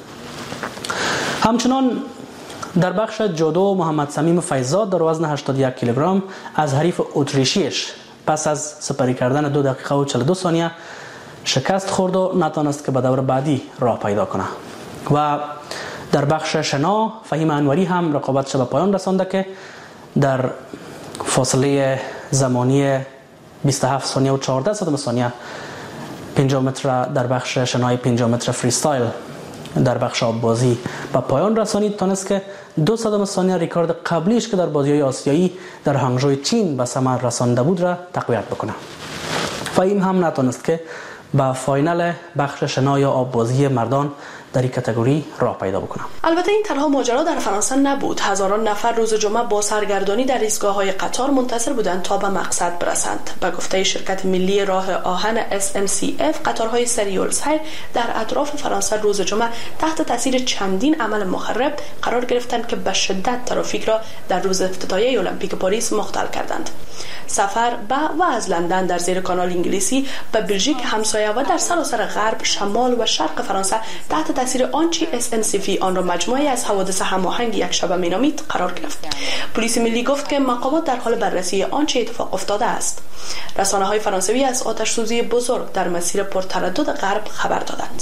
همچنان در بخش جودو محمد سمیم فیضزاد در وزن هشتاد و یک کیلوگرم از حریف اتریشیش پس از سپری کردن دو دقیقه و چهل و دو ثانیه شکست خورد و نتوانست که به دور بعدی راه پیدا کنه. و در بخش شنا فهیم انوری هم رقابتش به پایان رسانده که در فاصله زمانی بیست و هفت ثانیه و چهارده صدم ثانیه پنجاه متر در بخش شنای پنجاه متر فری استایل در بخش آببازی به پایان رسانید، تانست که دو صدم ثانیه ریکارد قبلیش که در بازی‌های آسیایی در هانگژو چین به ثمر رسانده بود را تقویت بکنه. فهیم هم نتونست که به فاینال بخش شنا یا آببازی مردان در این کاتگوری راه پیدا بکنم. البته این تنها ماجرا در فرانسه نبود. هزاران نفر روز جمعه با سرگردانی در ایستگاه‌های قطار منتظر بودند تا به مقصد برسند. به گفته شرکت ملی راه آهن اس ان سی اف، قطارهای سری السیر در اطراف فرانسه روز جمعه تحت تاثیر چندین عمل مخرب قرار گرفتند که به شدت ترافیک را در روز افتتاحیه المپیک پاریس مختل کردند. سفر به و از لندن در زیر کانال انگلیسی به بلژیک همسایه و در سراسر غرب، شمال و شرق فرانسه تحت تاثیر آنچه اس ان سی اف آن را مجموعه از حوادث هماهنگ یک شبه مینامید قرار گرفت. پلیس ملی گفت که مقامات در حال بررسی آنچه اتفاق افتاده است. رسانه‌های فرانسوی از آتش سوزی بزرگ در مسیر پرتردد غرب خبر دادند.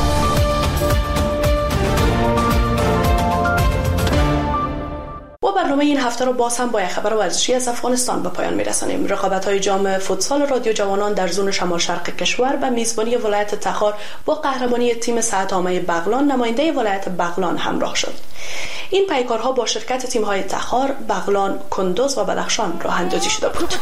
و برنامه این هفته رو باز هم با یک خبر ورزشی از افغانستان به پایان می‌رسانیم. رقابت‌های جام فوتسال رادیو جوانان در زون شمال شرق کشور به میزبانی ولایت تخار با قهرمانی تیم ساعت‌نامه بغلان نماینده ولایت بغلان همراه شد. این پیکارها با شرکت تیم‌های تخار، بغلان، کندوز و بدخشان راه اندازی شده بود.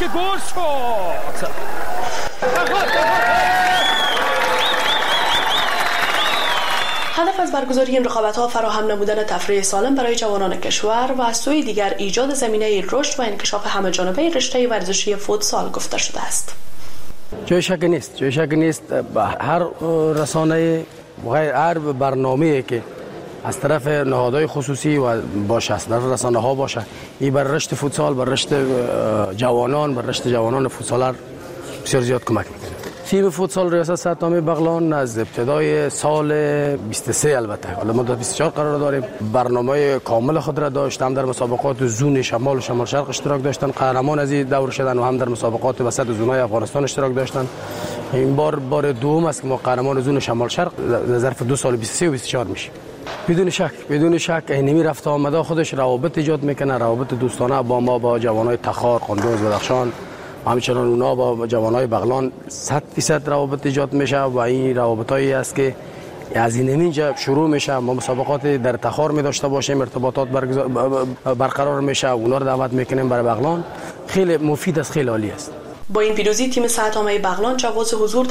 برگزاری این رقابت‌ها فراهم نمودن تفریح سالم برای جوانان کشور و از سوی دیگر ایجاد زمینه رشد و انکشاف همه‌جانبه رشته ورزشی فوتسال گفته شده است. جای شک نیست، جای شک نیست. هر رسانه غیر هر برنامه‌ای که از طرف نهادهای خصوصی و باشه، از طرف رسانه ها باشه، این بر رشد فوتسال، بر رشد جوانان، بر رشد جوانان فوتسالر بسیار زیاد کمک میکنه. تیم فوتسال ریاست صدرنامه بغلان از ابتدای سال بیست و سه البته حالا مدت بیست و چهار قرار داریم، برنامه کامل خود را داشت. هم در مسابقات زون شمال و شمال شرق اشتراک داشتن، قهرمان از این دور شدن، و هم در مسابقات وسط زونای افغانستان اشتراک داشتن. این بار بار دوم است که ما قهرمان زون شمال شرق در ظرف دو سال بیست و سه و بیست و چهار میشیم. بدون شک بدون شک اینمی رفت آمده خودش روابط ایجاد میکنه، روابط دوستانه با ما، با جوانای تخار، قندوز، بدخشان، همچنان اونا با جوانای بغلان صد درصد روابط ایجاد میشه و این روابطایی است که از این اینجا شروع میشه. ما مسابقات در تخار می داشته باشیم، ارتباطات برقرار میشه، اونا رو دعوت میکنیم برای بغلان. خیلی مفید است، خیلی عالی است. با این پیروزی تیم صدرنامه بغلان جواز حضور